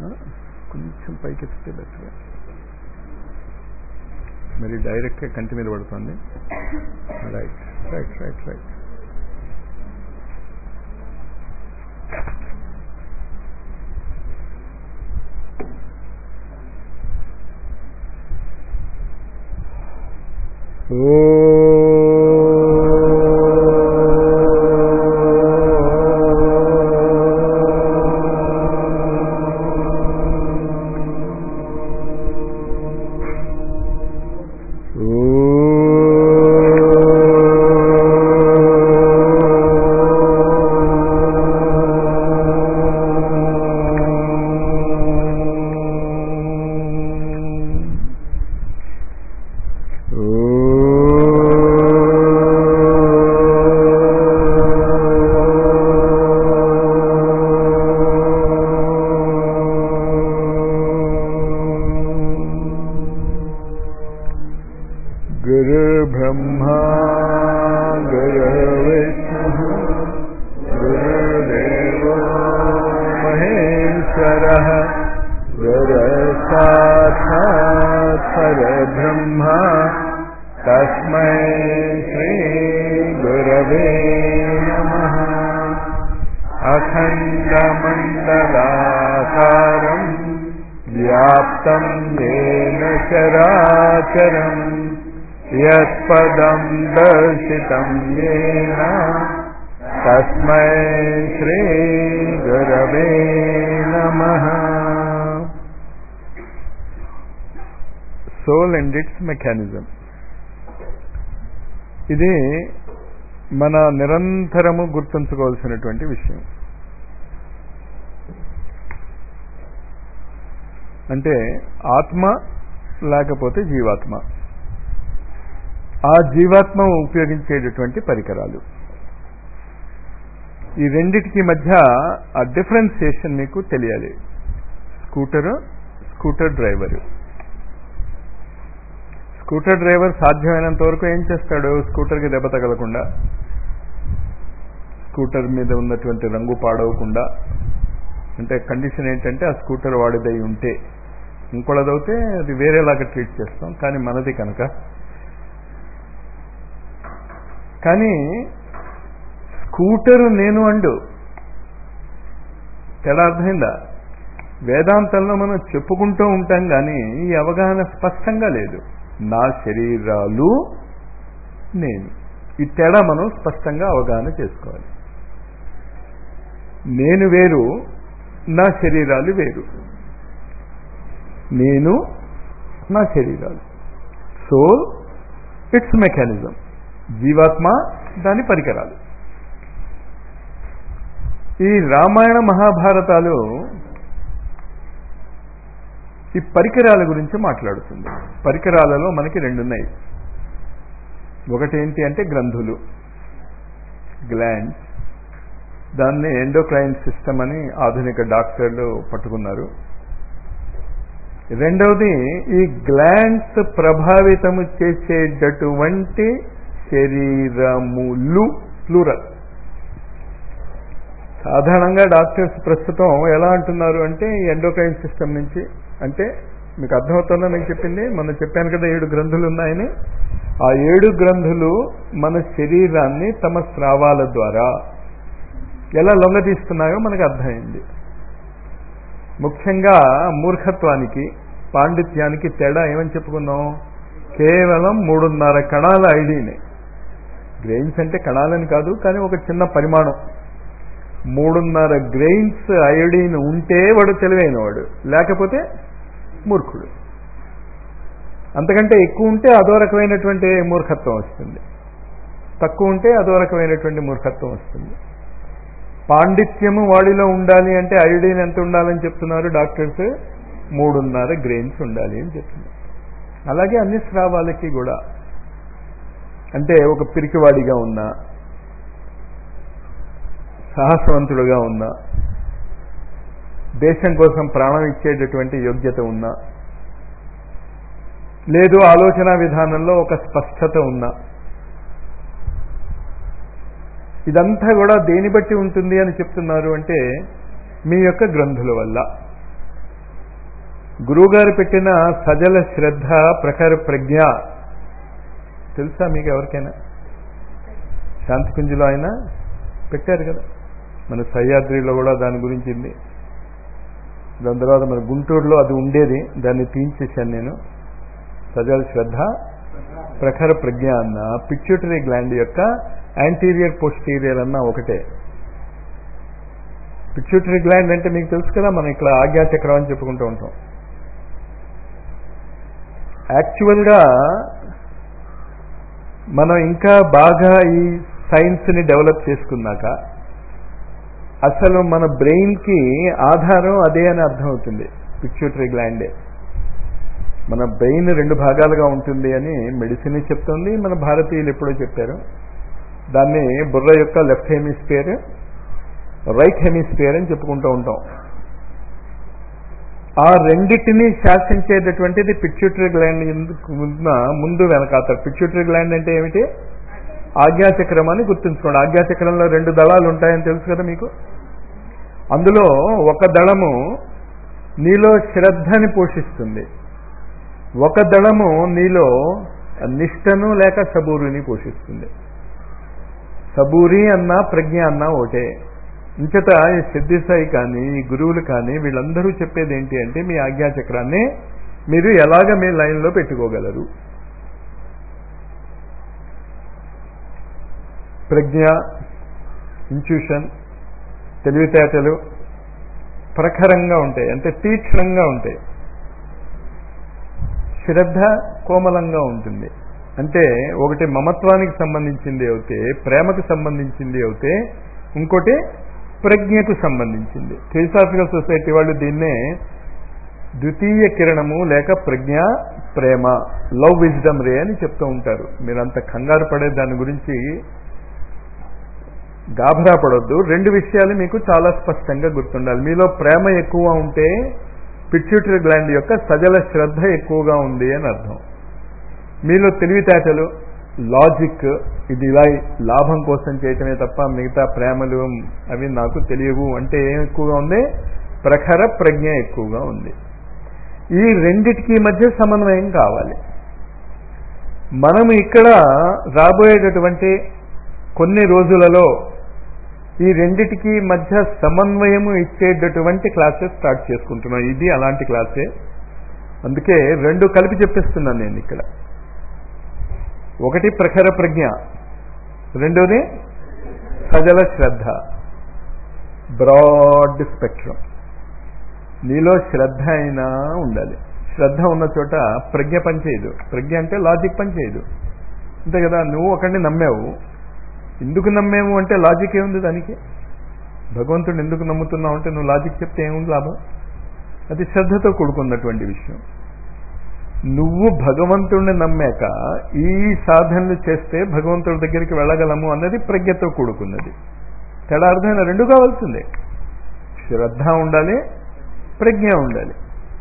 కొంచెం పైకి ఎత్తితే బెటర్గా. మరి డైరెక్ట్గా కంటి మీద పడుతుంది. Right right right right. गुरुर्ब्रह्मा गुरुर्विष्णुः गुरुर्देवो महेश्वरः गुरुसाक्षात् परब्रह्म तस्मै श्रीगुरवे नमः. अखण्डमण्डलाकारं व्याप्तं येन चराचरम् यत्पदं दर्शितं येन तस्मै श्रीगुरवे नमः. Soul and its mechanism. ఇది మన నిరంతరము గుర్తుంచుకోవాల్సినటువంటి విషయం. అంటే ఆత్మ లేకపోతే జీవాత్మ, ఆ జీవాత్మ ఉపయోగించేటటువంటి పరికరాలు, ఈ రెండిటికి మధ్య ఆ డిఫరెన్సియేషన్ మీకు తెలియాలి. Scooter driver. స్కూటర్ డ్రైవర్ సాధ్యమైనంత వరకు ఏం చేస్తాడు? స్కూటర్కి దెబ్బ తగలకుండా, స్కూటర్ మీద ఉన్నటువంటి రంగు పాడవకుండా, అంటే కండిషన్ ఏంటంటే ఆ స్కూటర్ వాడిదై ఉంటే, ఇంకోళ్ళదవుతే అది వేరేలాగా ట్రీట్ చేస్తాం, కానీ మనది కనుక. కానీ స్కూటరు నేను అండు తేడా అర్థమైందా? వేదాంతంలో మనం చెప్పుకుంటూ ఉంటాం, కానీ ఈ అవగాహన స్పష్టంగా లేదు. నా శరీరాలు నేను, ఈ తేడా మనం స్పష్టంగా అవగాహన చేసుకోవాలి. నేను వేరు, నా శరీరాలు వేరు. నేను, నా శరీరాలు. Soul, it's mechanism. జీవాత్మ, దాని పరికరాలు. ఈ రామాయణ మహాభారతాలు ఈ పరికరాల గురించి మాట్లాడుతుంది. పరికరాలలో మనకి రెండు ఉన్నాయి. ఒకటి ఏంటి అంటే గ్రంథులు, గ్లాండ్స్. దాన్ని ఎండోక్రైన్ సిస్టమ్ అని ఆధునిక డాక్టర్లు పట్టుకున్నారు. రెండవది ఈ గ్లాండ్స్ ప్రభావితము చేసేటటువంటి శరీరములు, ప్లూరల్. సాధారణంగా డాక్టర్స్ ప్రస్తుతం ఎలా అంటున్నారు అంటే ఈ ఎండోక్రైన్ సిస్టమ్ నుంచి, అంటే మీకు అర్థమవుతుందో నేను చెప్పింది, మనం చెప్పాను కదా 7 గ్రంథులు ఉన్నాయని. ఆ 7 గ్రంథులు మన శరీరాన్ని తమ స్రావాల ద్వారా ఎలా లొంగదీస్తున్నాయో మనకు అర్థమైంది. ముఖ్యంగా మూర్ఖత్వానికి, పాండిత్యానికి తేడా ఏమని చెప్పుకున్నాం? కేవలం 3.5 కణాల ఐడినే. గ్రెయిన్స్ అంటే కణాలని కాదు, కానీ ఒక చిన్న పరిమాణం. 3.5 గ్రెయిన్స్ అయోడిన్ ఉంటే వాడు తెలివైన వాడు, లేకపోతే మూర్ఖుడు. అంతకంటే ఎక్కువ ఉంటే అదో రకమైనటువంటి మూర్ఖత్వం వస్తుంది, తక్కువ ఉంటే అదో రకమైనటువంటి మూర్ఖత్వం వస్తుంది. పాండిత్యము వాడిలో ఉండాలి అంటే అయోడిన్ ఎంత ఉండాలని చెప్తున్నారు డాక్టర్స్? 3.5 గ్రెయిన్స్ ఉండాలి అని చెప్తున్నారు. అలాగే అన్ని స్రావాలకి కూడా. అంటే ఒక పిరికివాడిగా ఉన్నా, సాహసవంతుడుగా ఉన్నా, దేశం కోసం ప్రాణం ఇచ్చేటటువంటి యోగ్యత ఉన్నా, లేదు ఆలోచన విధానంలో ఒక స్పష్టత ఉన్నా, ఇదంతా కూడా దేని బట్టి ఉంటుంది అని చెప్తున్నారు అంటే మీ యొక్క గ్రంథుల వల్ల. గురువుగారు పెట్టిన సజల శ్రద్ధ ప్రఖర ప్రజ్ఞ తెలుసా మీకు ఎవరికైనా? శాంతికుంజులో ఆయన పెట్టారు కదా, మన సహ్యాద్రిలో కూడా దాని గురించి ఉంది. దాని తర్వాత మన గుంటూరులో అది ఉండేది, దాన్ని తీయించేశాను నేను. సజల శ్రద్ధ ప్రఖర ప్రజ్ఞ అన్న పిట్యూటరీ గ్లాండ్ యొక్క యాంటీరియర్ పోస్టీరియర్ అన్న ఒకటే. పిట్యూటరీ గ్లాండ్ అంటే మీకు తెలుసు కదా, మనం ఇక్కడ ఆజ్ఞాచక్రం అని చెప్పుకుంటూ ఉంటాం. యాక్చువల్గా మనం ఇంకా బాగా ఈ సైన్స్ని డెవలప్ చేసుకున్నాక అసలు మన బ్రెయిన్కి ఆధారం అదే అని అర్థమవుతుంది, పిట్యూటరీ గ్లాండే. మన బ్రెయిన్ 2 భాగాలుగా ఉంటుంది అని మెడిసిన్ చెప్తుంది, మన భారతీయులు ఎప్పుడో చెప్పారు. దాన్ని బుర్ర యొక్క లెఫ్ట్ హెమిస్ఫియర్, రైట్ హెమిస్ఫియర్ అని చెప్పుకుంటూ ఉంటాం. ఆ రెండింటినీ శాసించేటటువంటిది పిట్యూటరీ గ్లాండ్ ముందు వెనకాతారు. పిట్యూటరీ గ్లాండ్ అంటే ఏమిటి? ఆజ్ఞాచక్రం అని గుర్తుంచుకోండి. ఆజ్ఞాచక్రంలో 2 దళాలు ఉంటాయని తెలుసు కదా మీకు. అందులో ఒక దళము నీలో శ్రద్ధని పోషిస్తుంది, ఒక దళము నీలో నిష్టను లేక సబూరిని పోషిస్తుంది. సబూరి అన్నా ప్రజ్ఞ అన్నా ఒకటే. ఇంచట ఈ సిద్ధిసాయి కానీ ఈ గురువులు కానీ వీళ్ళందరూ చెప్పేది ఏంటి అంటే, మీ ఆజ్ఞాచక్రాన్ని మీరు ఎలాగ మీ లైన్లో పెట్టుకోగలరు. ప్రజ్ఞ, ఇంట్యూషన్, తెలివితేటలు ప్రఖరంగా ఉంటాయి, అంటే తీక్షణంగా ఉంటాయి. శ్రద్ధ కోమలంగా ఉంటుంది, అంటే ఒకటి మమత్వానికి సంబంధించింది అవుతే, ప్రేమకు సంబంధించింది అవుతే, ఇంకోటి ప్రజ్ఞకు సంబంధించింది. థియోసాఫికల్ సొసైటీ వాళ్ళు దీన్నే ద్వితీయ కిరణము లేక ప్రజ్ఞ ప్రేమ, లవ్ విజ్డమ్ రే అని చెప్తూ ఉంటారు. మీరంత కంగారు పడే దాని గురించి గాభరా పడొద్దు. 2 విషయాలు మీకు చాలా స్పష్టంగా గుర్తుండాలి. మీలో ప్రేమ ఎక్కువ ఉంటే పిట్యూటరీ గ్లాండ్ యొక్క సజల శ్రద్ధ ఎక్కువగా ఉంది అని అర్థం. మీలో తెలివితేటలు, లాజిక్, ఇది ఇలా లాభం కోసం చేయటమే తప్ప మిగతా ప్రేమలు అవి నాకు తెలియవు అంటే ఏం ఎక్కువగా ఉంది? ప్రఖర ప్రజ్ఞ ఎక్కువగా ఉంది. ఈ రెండిటికి మధ్య సమన్వయం కావాలి. మనము ఇక్కడ రాబోయేటటువంటి కొన్ని రోజులలో ఈ రెండిటికి మధ్య సమన్వయము ఇచ్చేటటువంటి క్లాసెస్ స్టార్ట్ చేసుకుంటున్నాం. ఇది అలాంటి క్లాసే, అందుకే 2 కలిపి చెప్పిస్తున్నాను నేను ఇక్కడ. ఒకటి ప్రఖర ప్రజ్ఞ, రెండోది సజల శ్రద్ధ. Broad spectrum. నీలో శ్రద్ధ అయినా ఉండాలి. శ్రద్ధ ఉన్న చోట ప్రజ్ఞ పనిచేయదు. ప్రజ్ఞ అంటే లాజిక్ పనిచేయదు, అంతే కదా. నువ్వు ఒకరిని నమ్మావు, ఎందుకు నమ్మేము అంటే లాజిక్ ఏముంది దానికి? భగవంతుడు ఎందుకు నమ్ముతున్నావు అంటే నువ్వు లాజిక్ చెప్తే ఏముంది లాభం? అది శ్రద్ధతో కూడుకున్నటువంటి విషయం. నువ్వు భగవంతుడిని నమ్మాక ఈ సాధనలు చేస్తే భగవంతుడి దగ్గరికి వెళ్ళగలము అన్నది ప్రజ్ఞతో కూడుకున్నది. తేడా అర్థమైన 2 కావాల్సిందే. శ్రద్ధ ఉండాలి, ప్రజ్ఞ ఉండాలి.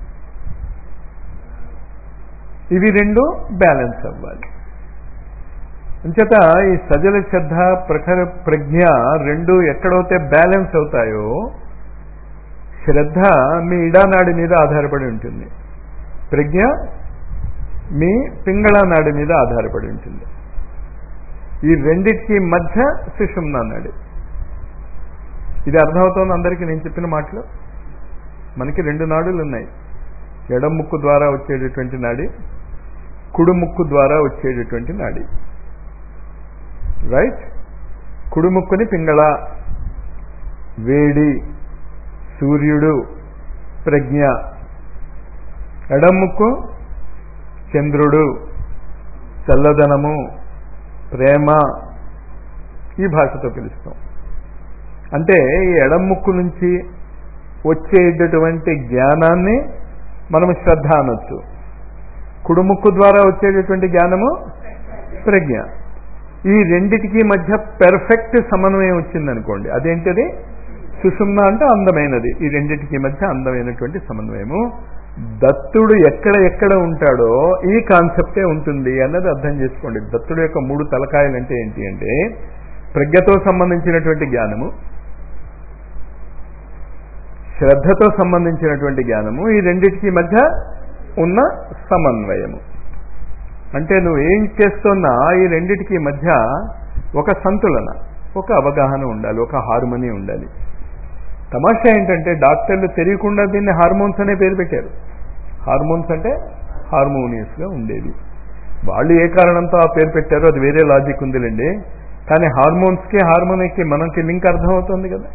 ఇవి 2 బ్యాలెన్స్ అవ్వాలి. అంచేత ఈ సజల శ్రద్ధ ప్రఖర ప్రజ్ఞ 2 ఎక్కడైతే బ్యాలెన్స్ అవుతాయో, శ్రద్ధ మీ ఇడానాడి మీద ఆధారపడి ఉంటుంది, ప్రజ్ఞ మీ పింగళ నాడి మీద ఆధారపడి ఉంటుంది. ఈ రెండింటికి మధ్య సుషుమ్నా నాడి. ఇది అర్థమవుతోంది అందరికీ నేను చెప్పిన మాటలు. మనకి 2 నాడులు ఉన్నాయి. ఎడం ముక్కు ద్వారా వచ్చేటటువంటి నాడి, కుడి ముక్కు ద్వారా వచ్చేటటువంటి నాడి. రైట్? కుడి ముక్కుని పింగళ, వేడి, సూర్యుడు, ప్రజ్ఞ. ఎడం ముక్కు చంద్రుడు, చల్లదనము, ప్రేమ. ఈ భాషతో పిలుస్తాం. అంటే ఈ ఎడం ముక్కు నుంచి వచ్చేటటువంటి జ్ఞానాన్ని మనము శ్రద్ధ అనొచ్చు. కుడి ముక్కు ద్వారా వచ్చేటటువంటి జ్ఞానము ప్రజ్ఞ. ఈ రెండిటికి మధ్య పెర్ఫెక్ట్ సమన్వయం వచ్చిందనుకోండి, అదేంటది? సుషుమ్న అంటే అందమైనది. ఈ రెండిటికి మధ్య అందమైనటువంటి సమన్వయము. దత్తుడు ఎక్కడ ఉంటాడో ఈ కాన్సెప్టే ఉంటుంది అన్నది అర్థం చేసుకోండి. దత్తుడు యొక్క 3 తలకాయలు అంటే ఏంటి అంటే, ప్రజ్ఞతో సంబంధించినటువంటి జ్ఞానము, శ్రద్ధతో సంబంధించినటువంటి జ్ఞానము, ఈ రెండిటికి మధ్య ఉన్న సమన్వయము. అంటే నువ్వు ఏం చేస్తున్నా ఈ రెండిటికి మధ్య ఒక సంతులన, ఒక అవగాహన ఉండాలి, ఒక హార్మోనీ ఉండాలి. తమాషా ఏంటంటే డాక్టర్లు తెలియకుండా దీన్ని హార్మోన్స్ అనే పేరు పెట్టారు. హార్మోన్స్ అంటే హార్మోనియస్గా ఉండేది. వాళ్ళు ఏ కారణంతో ఆ పేరు పెట్టారో అది వేరే లాజిక్ ఉందిలేండి. కానీ హార్మోన్స్కి హార్మోనీకి మనకి లింక్ అర్థమవుతుంది కదా.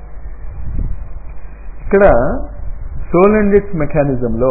ఇక్కడ సోల్ అండ్ ఇట్స్ మెకానిజంలో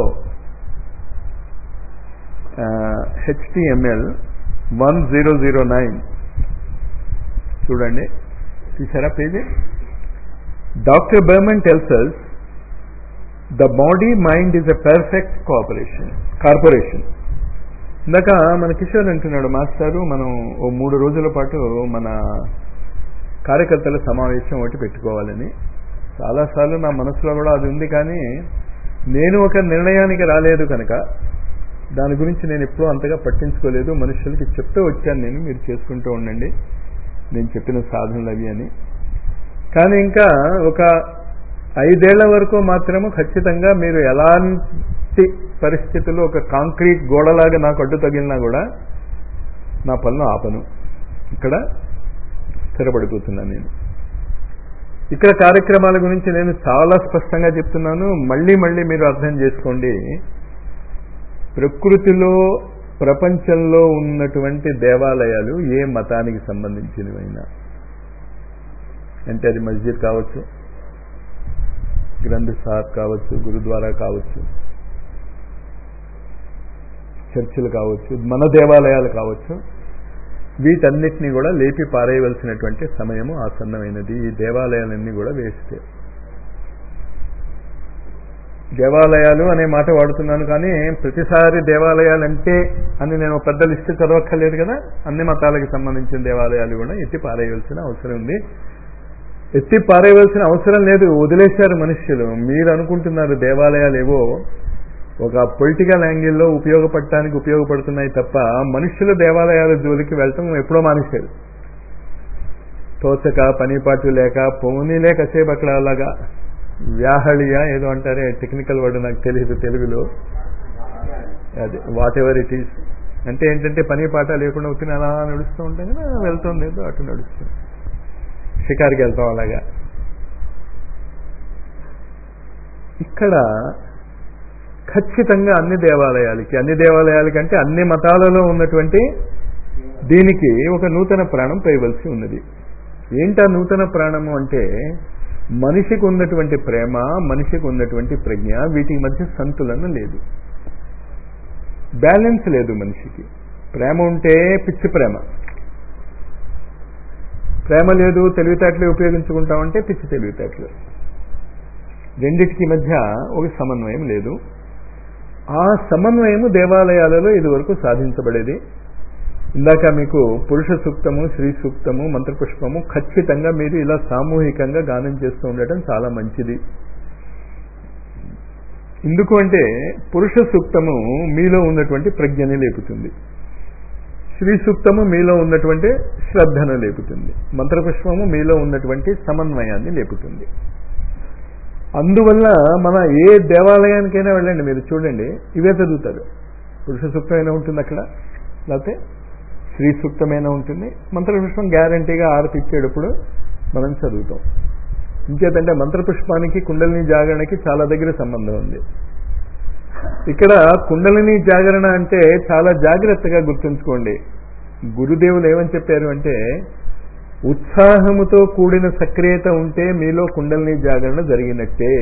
HTML 1009 చూడండి, చూసారా పేజీ? Doctor Barman tells us the body mind is a perfect corporation. ఇందాక మన కిషోర్ అంటున్నాడు, మాస్టారు మనం ఓ 3 రోజుల పాటు మన కార్యకర్తల సమావేశం ఒకటి పెట్టుకోవాలని. చాలాసార్లు నా మనసులో కూడా అది ఉంది, కానీ నేను ఒక నిర్ణయానికి రాలేదు కనుక దాని గురించి నేను ఎప్పుడూ అంతగా పట్టించుకోలేదు. మనుషులకి చెప్తూ వచ్చాను నేను, మీరు చేసుకుంటూ ఉండండి నేను చెప్పిన సాధనలు అవి అని. కానీ ఇంకా ఒక 5 ఏళ్ల వరకు మాత్రము ఖచ్చితంగా మీరు ఎలాంటి పరిస్థితుల్లో ఒక కాంక్రీట్ గోడలాగా నాకు అడ్డు తగిలినా కూడా నా పనులు ఆపను. ఇక్కడ స్థిరపడిపోతున్నాను నేను. ఇక్కడ కార్యక్రమాల గురించి నేను చాలా స్పష్టంగా చెప్తున్నాను. మళ్ళీ మళ్ళీ మీరు అర్థం చేసుకోండి. ప్రకృతిలో ప్రపంచంలో ఉన్నటువంటి దేవాలయాలు ఏ మతానికి సంబంధించినవైనా, అంటే అది మస్జిద్ కావచ్చు, గ్రంథ్ సాహబ్ కావచ్చు, గురుద్వారా కావచ్చు, చర్చిలు కావచ్చు, మన దేవాలయాలు కావచ్చు, వీటన్నిటినీ కూడా లేపి పారేయవలసినటువంటి సమయము ఆసన్నమైనది. ఈ దేవాలయాలన్నీ కూడా వేస్తే, దేవాలయాలు అనే మాట వాడుతున్నాను కానీ ప్రతిసారి దేవాలయాలంటే అని నేను పెద్ద లిస్టు చదవక్కర్లేదు కదా. అన్ని మతాలకు సంబంధించిన దేవాలయాలు కూడా ఎత్తి పారేయవలసిన అవసరం ఉంది. ఎత్తి పారేయవలసిన అవసరం లేదు, వదిలేశారు మనుష్యులు. మీరు అనుకుంటున్నారు దేవాలయాలు ఏవో ఒక పొలిటికల్ యాంగిల్లో ఉపయోగపడటానికి ఉపయోగపడుతున్నాయి తప్ప మనుష్యులు దేవాలయాల జోలికి వెళ్ళటం ఎప్పుడో మానేశారు. తోచక పనిపాటు లేక పోనీలే కాసేపు అక్కడ అలాగా వ్యాహళియా ఏదో అంటారే, టెక్నికల్ వర్డ్ నాకు తెలియదు తెలుగులో. అది వాట్ ఎవర్ ఇట్ ఈస్ అంటే ఏంటంటే పని పాట లేకుండా వచ్చిన అలా నడుస్తూ ఉంటాం కదా, వెళ్తుంది ఏదో అటు నడుస్తుంది, షికారికి వెళ్తాం అలాగా. ఇక్కడ ఖచ్చితంగా అన్ని దేవాలయాలకి అంటే అన్ని మతాలలో ఉన్నటువంటి దీనికి ఒక నూతన ప్రాణం పోయవలసి ఉన్నది. ఏంటా నూతన ప్రాణము అంటే మనిషికి ఉన్నటువంటి ప్రేమ, మనిషికి ఉన్నటువంటి ప్రజ్ఞ, వీటి మధ్య సంతులన లేదు, బ్యాలెన్స్ లేదు. మనిషికి ప్రేమ ఉంటే పిచ్చి ప్రేమ, ప్రేమ లేదు తెలివితేటలు ఉపయోగించుకుంటామంటే పిచ్చి తెలివితేటలు. రెండిటికి మధ్య ఒక సమన్వయం లేదు. ఆ సమన్వయము దేవాలయాలలో ఇదివరకు సాధించబడేది. ఇందాక మీకు పురుష సూక్తము, శ్రీ సూక్తము, మంత్రపుష్పము ఖచ్చితంగా మీరు ఇలా సామూహికంగా గానం చేస్తూ ఉండటం చాలా మంచిది. ఎందుకు అంటే పురుష సూక్తము మీలో ఉన్నటువంటి ప్రజ్ఞని లేపుతుంది, శ్రీ సూక్తము మీలో ఉన్నటువంటి శ్రద్ధను లేపుతుంది, మంత్రపుష్పము మీలో ఉన్నటువంటి సమన్వయాన్ని లేపుతుంది. అందువల్ల మన ఏ దేవాలయానికైనా వెళ్ళండి, మీరు చూడండి ఇవే చదువుతారు. పురుష సూక్తమైనా ఉంటుంది అక్కడ, లేకపోతే శ్రీ సూక్తమైనా ఉంటుంది, మంత్రపుష్పం గ్యారంటీగా ఆరతి ఇచ్చేటప్పుడు మనం చదువుతాం. ఇంకేతంటే మంత్రపుష్పానికి కుండలిని జాగరణకి చాలా దగ్గర సంబంధం ఉంది. ఇక్కడ కుండలిని జాగరణ అంటే చాలా జాగ్రత్తగా గుర్తుంచుకోండి. గురుదేవులు ఏమని చెప్పారు అంటే ఉత్సాహముతో కూడిన సక్రియత ఉంటే మీలో కుండలిని జాగరణ జరిగినట్టే.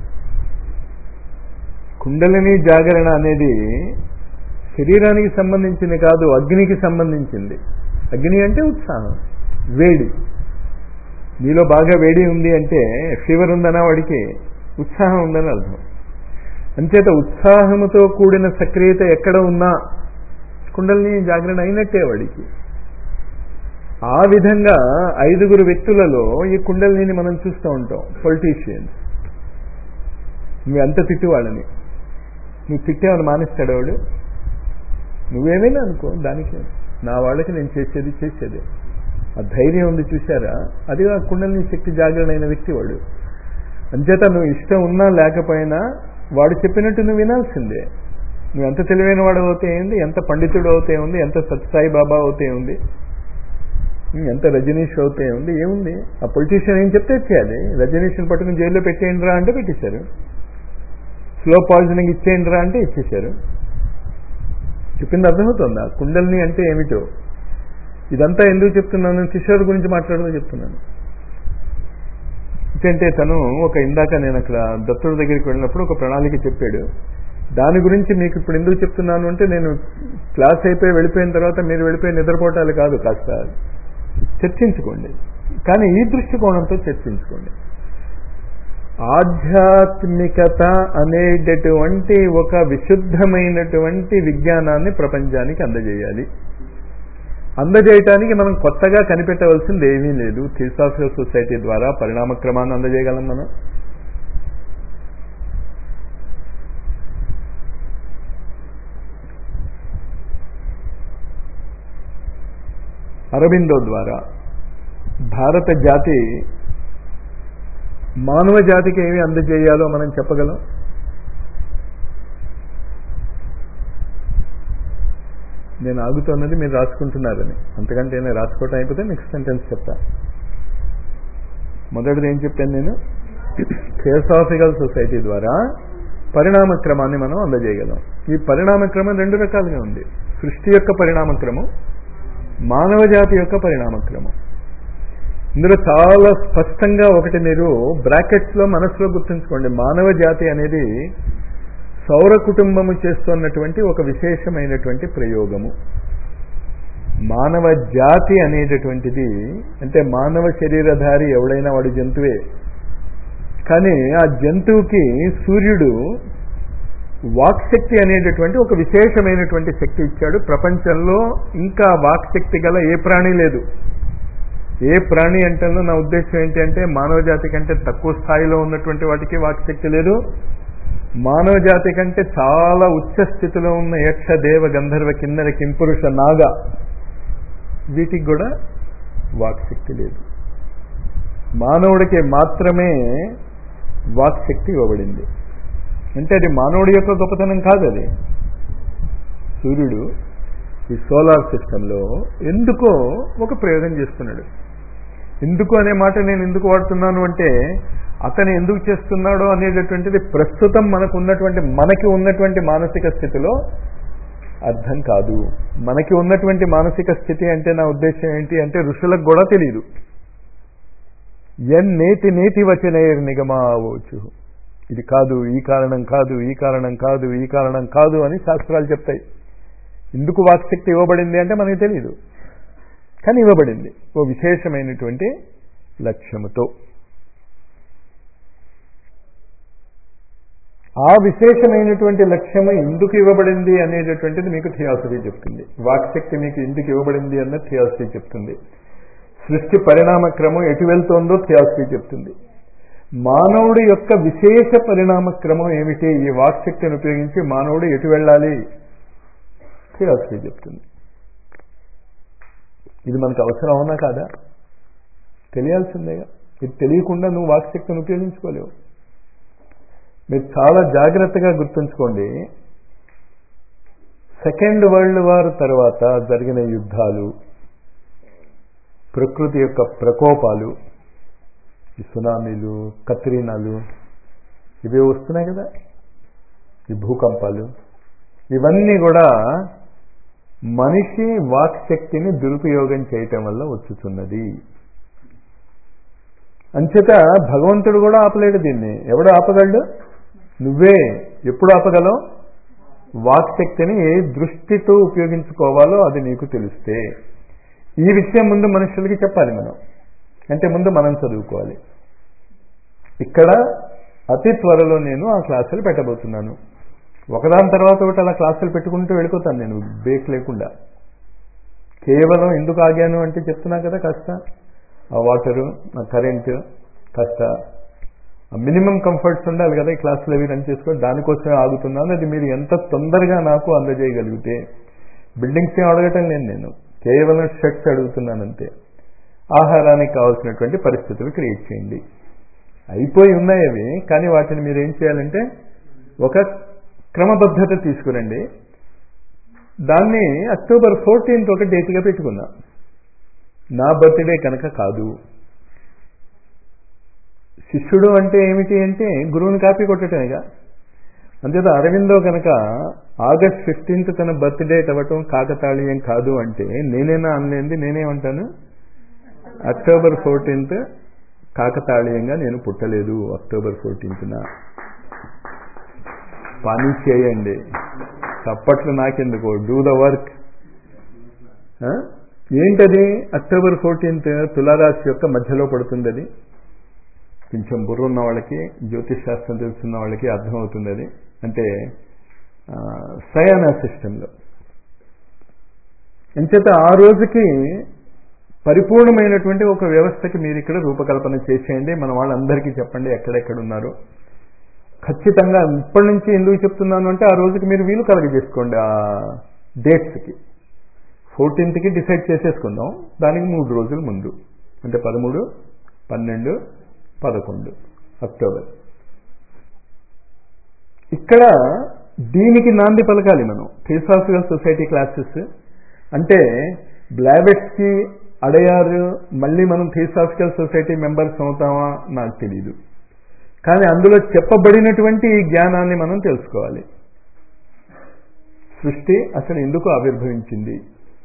కుండలిని జాగరణ అనేది శరీరానికి సంబంధించింది కాదు, అగ్నికి సంబంధించింది. అగ్ని అంటే ఉత్సాహం, వేడి. మీలో బాగా వేడి ఉంది అంటే ఫీవర్ ఉందనా వాడికి, ఉత్సాహం ఉందని అర్థం. అంచేత ఉత్సాహముతో కూడిన సక్రియత ఎక్కడ ఉన్నా కుండలిని జాగరణ అయినట్టే వాడికి. ఆ విధంగా 5 వ్యక్తులలో ఈ కుండలిని మనం చూస్తూ ఉంటాం. పొలిటీషియన్స్, నువ్వు ఎంత తిట్టు వాళ్ళని, నువ్వు తిట్టేవాడు మానేస్తాడు వాడు. నువ్వేమైనా అనుకో, దానికి నా వాళ్ళకి నేను చేసేది ఆ ధైర్యం ఉంది చూసారా, అది ఆ కుండలిని శక్తి జాగరణ అయిన వ్యక్తి వాడు. అంచేత నువ్వు ఇష్టం ఉన్నా లేకపోయినా వాడు చెప్పినట్టు నువ్వు వినాల్సిందే. నువ్వు ఎంత తెలివైన వాడు అవుతే ఉంది, ఎంత పండితుడు అవుతే ఉంది, ఎంత సత్సాయి బాబా అవుతే ఉంది, ఎంత రజనీష్ అవుతే ఉంది, ఏముంది? ఆ పొలిటీషియన్ ఏం చెప్తే చేయాలి. రజనీష్ని పట్టుకుని జైల్లో పెట్టేయండి రా అంటే పెట్టేశారు, స్లో పాయిజనింగ్ ఇచ్చేయండి రా అంటే ఇచ్చేశారు. చెప్పింది అర్థమవుతుందా? కుండల్ని అంటే ఏమిటో. ఇదంతా ఎందుకు చెప్తున్నాను? కిషోర్ గురించి మాట్లాడుతూ చెప్తున్నాను. ఎందుకంటే తను ఇందాక నేను అక్కడ దత్తుడి దగ్గరికి వెళ్ళినప్పుడు ఒక ప్రణాళిక చెప్పాడు. దాని గురించి మీకు ఇప్పుడు ఎందుకు చెప్తున్నాను అంటే, నేను క్లాస్ అయిపోయి వెళ్ళిపోయిన తర్వాత మీరు వెళ్ళిపోయి నిద్రపోవటాలు కాదు, కాస్త చర్చించుకోండి. కానీ ఈ దృష్టికోణంతో చర్చించుకోండి. ఆధ్యాత్మికత అనేటటువంటి ఒక విశుద్ధమైనటువంటి విజ్ఞానాన్ని ప్రపంచానికి అందజేయాలి. అందజేయటానికి మనం కొత్తగా కనిపెట్టవలసింది ఏమీ లేదు. థియోసాఫికల్ సొసైటీ ద్వారా పరిణామక్రమాన్ని అందజేయగలం మనం. అరబిందో ద్వారా భారత జాతి మానవ జాతికి ఏమి అందజేయాలో మనం చెప్పగలం. నేను ఆగుతున్నది మీరు రాసుకుంటున్నారని, అంతకంటే నేను రాసుకోవటం అయిపోతే నెక్స్ట్ సెంటెన్స్ చెప్తా. మొదటిది ఏం చెప్పాను నేను? థియోసాఫికల్ సొసైటీ ద్వారా పరిణామక్రమాన్ని మనం అందజేయగలం. ఈ పరిణామక్రమం రెండు రకాలుగా ఉంది. సృష్టి యొక్క పరిణామక్రమం, మానవ జాతి యొక్క పరిణామక్రమం. ఇందులో చాలా స్పష్టంగా ఒకటి మీరు బ్రాకెట్స్లో మనసులో గుర్తుంచుకోండి. మానవ జాతి అనేది సౌర కుటుంబము చేస్తున్నటువంటి ఒక విశేషమైనటువంటి ప్రయోగము. మానవ జాతి అనేటటువంటిది అంటే మానవ శరీరధారి ఎవడైనా వాడు జంతువే. కానీ ఆ జంతువుకి సూర్యుడు వాక్శక్తి అనేటటువంటి ఒక విశేషమైనటువంటి శక్తి ఇచ్చాడు. ప్రపంచంలో ఇంకా వాక్శక్తి గల ఏ ప్రాణి లేదు. ఏ ప్రాణి అంటే నా ఉద్దేశం ఏంటి అంటే, మానవ జాతి కంటే తక్కువ స్థాయిలో ఉన్నటువంటి వాటికి వాక్శక్తి లేదు. మానవ జాతి కంటే చాలా ఉచ్చ స్థితిలో ఉన్న యక్ష, దేవ, గంధర్వ, కిన్నెర, కింపురుష, నాగ వీటికి కూడా వాక్శక్తి లేదు. మానవుడికి మాత్రమే వాక్శక్తి ఇవ్వబడింది. అంటే అది మానవుడి యొక్క గొప్పతనం కాదు. అది సూర్యుడు ఈ సోలార్ సిస్టంలో ఎందుకో ఒక ప్రయోగం చేస్తున్నాడు. ఎందుకు అనే మాట నేను ఎందుకు వాడుతున్నాను అంటే, అతను ఎందుకు చేస్తున్నాడో అనేటటువంటిది ప్రస్తుతం మనకి ఉన్నటువంటి మానసిక స్థితిలో అర్థం కాదు. మనకి ఉన్నటువంటి మానసిక స్థితి అంటే నా ఉద్దేశం ఏంటి అంటే, ఋషులకు కూడా తెలియదు. నేతి నేతి వచనైర్ నిగమావోచు, ఇది కాదు, ఈ కారణం కాదు, ఈ కారణం కాదు, ఈ కారణం కాదు అని శాస్త్రాలు చెప్తాయి. ఎందుకు వాక్శక్తి ఇవ్వబడింది అంటే మనకి తెలియదు, కానీ ఇవ్వబడింది ఓ విశేషమైనటువంటి లక్ష్యముతో. ఆ విశేషమైనటువంటి లక్ష్యము ఎందుకు ఇవ్వబడింది అనేటటువంటిది మీకు థియాసఫీ చెప్తుంది. వాక్శక్తి మీకు ఎందుకు ఇవ్వబడింది అన్న థియాసఫీ చెప్తుంది. సృష్టి పరిణామక్రమం ఎటు వెళ్తోందో థియాసఫీ చెప్తుంది. మానవుడి యొక్క విశేష పరిణామక్రమం ఏమిటి, ఈ వాక్శక్తిని ఉపయోగించి మానవుడు ఎటు వెళ్ళాలి థియాసఫీ చెప్తుంది. ఇది మనకు అవసరం అవునా కాదా? తెలియాల్సిందేగా. ఇది తెలియకుండా నువ్వు వాక్శక్తిని ఉపయోగించుకోలేవు. మీరు చాలా జాగ్రత్తగా గుర్తుంచుకోండి. సెకండ్ వరల్డ్ వార్ తర్వాత జరిగిన యుద్ధాలు, ప్రకృతి యొక్క ప్రకోపాలు, ఈ సునామీలు, కత్రీనాలు, ఇవే వస్తున్నాయి కదా, ఈ భూకంపాలు, ఇవన్నీ కూడా మనిషి వాక్శక్తిని దురుపయోగం చేయటం వల్ల వచ్చుతున్నది. అంచేత భగవంతుడు కూడా ఆపలేడు దీన్ని. ఎవడు ఆపగలడు? నువ్వే. ఎప్పుడు ఆపగలవు? వాక్శక్తిని ఏ దృష్టితో ఉపయోగించుకోవాలో అది నీకు తెలిస్తే. ఈ విషయం ముందు మనుషులకి చెప్పాలి మనం. అంటే ముందు మనం చదువుకోవాలి. ఇక్కడ అతి త్వరలో నేను ఆ క్లాసులు పెట్టబోతున్నాను. ఒకదాని తర్వాత ఒకటి అలా క్లాసులు పెట్టుకుంటూ వెళ్ళిపోతాను నేను, బ్రేక్ లేకుండా. కేవలం ఎందుకు ఆగాను అంటే చెప్తున్నా కదా, కాస్త ఆ వాటరు, ఆ కరెంటు, కాస్త మినిమం కంఫర్ట్స్ ఉండాలి కదా ఈ క్లాసులు అవి రన్ చేసుకొని. దానికోసమే ఆగుతున్నాను. అది మీరు ఎంత తొందరగా నాకు అందజేయగలిగితే. బిల్డింగ్స్ ఏం అడగటం లేదు నేను, కేవలం షర్ట్స్ అడుగుతున్నానంతే. ఆహారానికి కావాల్సినటువంటి పరిస్థితులు క్రియేట్ చేయండి. అయిపోయి ఉన్నాయి అవి. కానీ వాటిని మీరు ఏం చేయాలంటే ఒక క్రమబద్ధత తీసుకురండి. దాన్ని అక్టోబర్ 14th ఒక డేట్గా పెట్టుకున్నా. నా బర్త్డే కనుక కాదు. శిష్యుడు అంటే ఏమిటి అంటే గురువుని కాపీ కొట్టటమేగా. అంతేత అరవిందో కనుక ఆగస్ట్ 15th తన బర్త్డే అవ్వటం కాకతాళీయం కాదు అంటే నేనేనా అనలేంది. నేనేమంటాను, అక్టోబర్ 14th కాకతాళీయంగా నేను పుట్టలేదు. అక్టోబర్ 14th పని చేయండి, చప్పట్లు నాకెందుకు, డూ ద వర్క్. ఏంటది? అక్టోబర్ 14th తులారాశి యొక్క మధ్యలో పడుతుంది. అది కొంచెం బుర్ర ఉన్న వాళ్ళకి, జ్యోతిష్ శాస్త్రం తెలుసున్న వాళ్ళకి అర్థమవుతుంది. అది అంటే సయానా సిస్టంలో. ఎంచేత ఆ రోజుకి పరిపూర్ణమైనటువంటి ఒక వ్యవస్థకి మీరు ఇక్కడ రూపకల్పన చేసేయండి. మన వాళ్ళందరికీ చెప్పండి ఎక్కడెక్కడ ఉన్నారో. ఖచ్చితంగా ఇప్పటి నుంచి ఎందుకు చెప్తున్నాను అంటే ఆ రోజుకి మీరు వీలు కలగజేసుకోండి. ఆ డేట్స్కి 14th డిసైడ్ చేసేసుకుందాం. దానికి 3 రోజుల ముందు అంటే 13, 12, 11 అక్టోబర్. ఇక్కడ దీనికి నాంది పలకాలి మనం. థియోసాఫికల్ సొసైటీ క్లాసెస్ అంటే బ్లావెట్స్కి అడయారు మళ్ళీ మనం థియోసాఫికల్ సొసైటీ మెంబర్స్ అవుతామా నాకు తెలీదు. కానీ అందులో చెప్పబడినటువంటి ఈ జ్ఞానాన్ని మనం తెలుసుకోవాలి. సృష్టి అసలు ఎందుకు ఆవిర్భవించింది?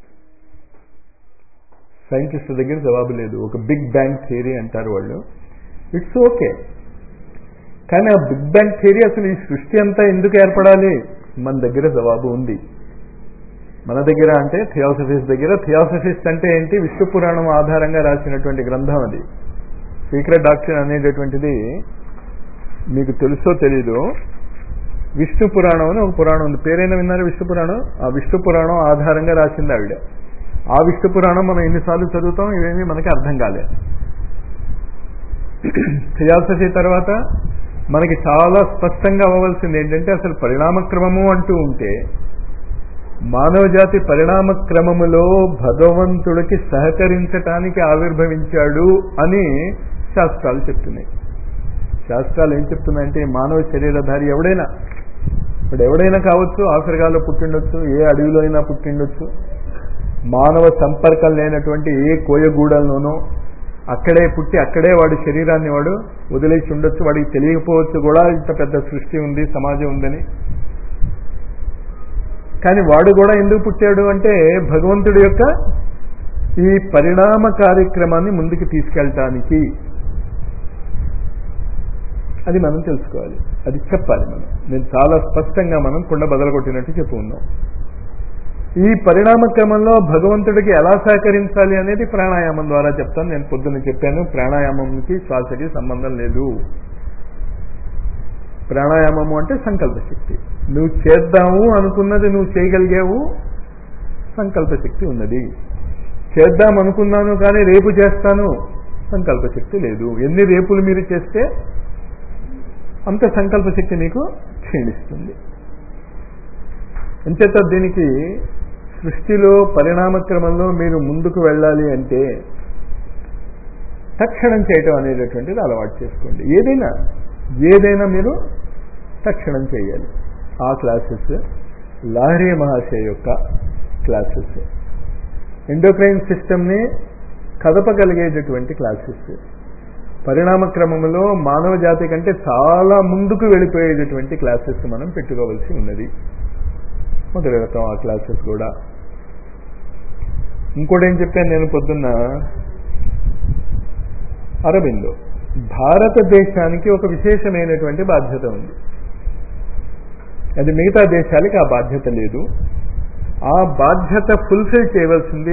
సైంటిస్టుల దగ్గర జవాబు లేదు. ఒక బిగ్ బ్యాంగ్ థియరీ అంటారు వాళ్ళు. It's okay. కానీ ఆ బిగ్ బ్యాంగ్ థియరీ అసలు ఈ సృష్టి అంతా ఎందుకు ఏర్పడాలి? మన దగ్గర జవాబు ఉంది. మన దగ్గర అంటే థియోసఫిస్ట్ దగ్గర. థియోసఫిస్ట్ అంటే ఏంటి? విష్ణు పురాణం ఆధారంగా రాసినటువంటి గ్రంథం అది. సీక్రెట్ డాక్ట్రిన్ అనేటటువంటిది మీకు తెలుసో తెలీదు. విష్ణు పురాణం అని ఒక పురాణం ఉంది. పేరైనా విన్నారు విష్ణు పురాణం? ఆ విష్ణు పురాణం ఆధారంగా రాసింది ఆవిడ. ఆ విష్ణు పురాణం మనం ఎన్నిసార్లు చదువుతాం, ఇవేమీ మనకి అర్థం కాలే. థియాసఫీ తర్వాత మనకి చాలా స్పష్టంగా అవ్వవలసింది ఏంటంటే అసలు పరిణామక్రమము అంటూ ఉంటే మానవ జాతి పరిణామక్రమములో భగవంతుడికి సహకరించటానికి ఆవిర్భవించాడు అని శాస్త్రాలు చెప్తున్నాయి. శాస్త్రాలు ఏం చెప్తున్నాయంటే మానవ శరీరధారి ఎవడైనా, ఇప్పుడు ఎవడైనా కావచ్చు, ఆఫ్రికాలో పుట్టిండొచ్చు, ఏ అడవిలో అయినా పుట్టిండొచ్చు, మానవ సంపర్కం లేనటువంటి ఏ కోయగూడల్లోనో అక్కడే పుట్టి అక్కడే వాడి శరీరాన్ని వాడు వదిలేసి ఉండొచ్చు. వాడికి తెలియకపోవచ్చు కూడా ఇంత పెద్ద సృష్టి ఉంది, సమాజం ఉందని. కానీ వాడు కూడా ఎందుకు పుట్టాడు అంటే భగవంతుడి యొక్క ఈ పరిణామ కార్యక్రమాన్ని ముందుకు తీసుకెళ్ళటానికి. అది మనం తెలుసుకోవాలి, అది చెప్పాలి మనం. నేను చాలా స్పష్టంగా మనం కుండ బదలగొట్టినట్టు చెప్పు ఉన్నాం. ఈ పరిణామ క్రమంలో భగవంతుడికి ఎలా సహకరించాలి అనేది ప్రాణాయామం ద్వారా చెప్తాను. నేను పొద్దున్న చెప్పాను, ప్రాణాయామంకి శ్వాసకి సంబంధం లేదు. ప్రాణాయామము అంటే సంకల్పశక్తి. నువ్వు చేద్దాము అనుకున్నది నువ్వు చేయగలిగావు, సంకల్పశక్తి ఉన్నది. చేద్దాం అనుకున్నాను కానీ రేపు చేస్తాను, సంకల్పశక్తి లేదు. ఎన్ని రేపులు మీరు చేస్తే అంత సంకల్పశక్తి మీకు క్షీణిస్తుంది. అంచేత దీనికి సృష్టిలో పరిణామక్రమంలో మీరు ముందుకు వెళ్ళాలి అంటే తక్షణం చేయటం అనేటటువంటిది అలవాటు చేసుకోండి. ఏదైనా మీరు తక్షణం చేయాలి. ఆ క్లాసెస్ లాహరి మహాశయ యొక్క క్లాసెస్, ఎండోక్రైన్ సిస్టమ్ని కదపగలిగేటటువంటి క్లాసెస్, పరిణామ క్రమంలో మానవ జాతి కంటే చాలా ముందుకు వెళ్ళిపోయేటటువంటి క్లాసెస్ మనం పెట్టుకోవాల్సి ఉన్నది. మొదలెడతాం ఆ క్లాసెస్ కూడా. ఇంకోటి ఏం చెప్పాను నేను పొద్దున్న, అరబిందో భారతదేశానికి ఒక విశేషమైనటువంటి బాధ్యత ఉంది. అది మిగతా దేశాలకి ఆ బాధ్యత లేదు. ఆ బాధ్యత ఫుల్ఫిల్ చేయవలసింది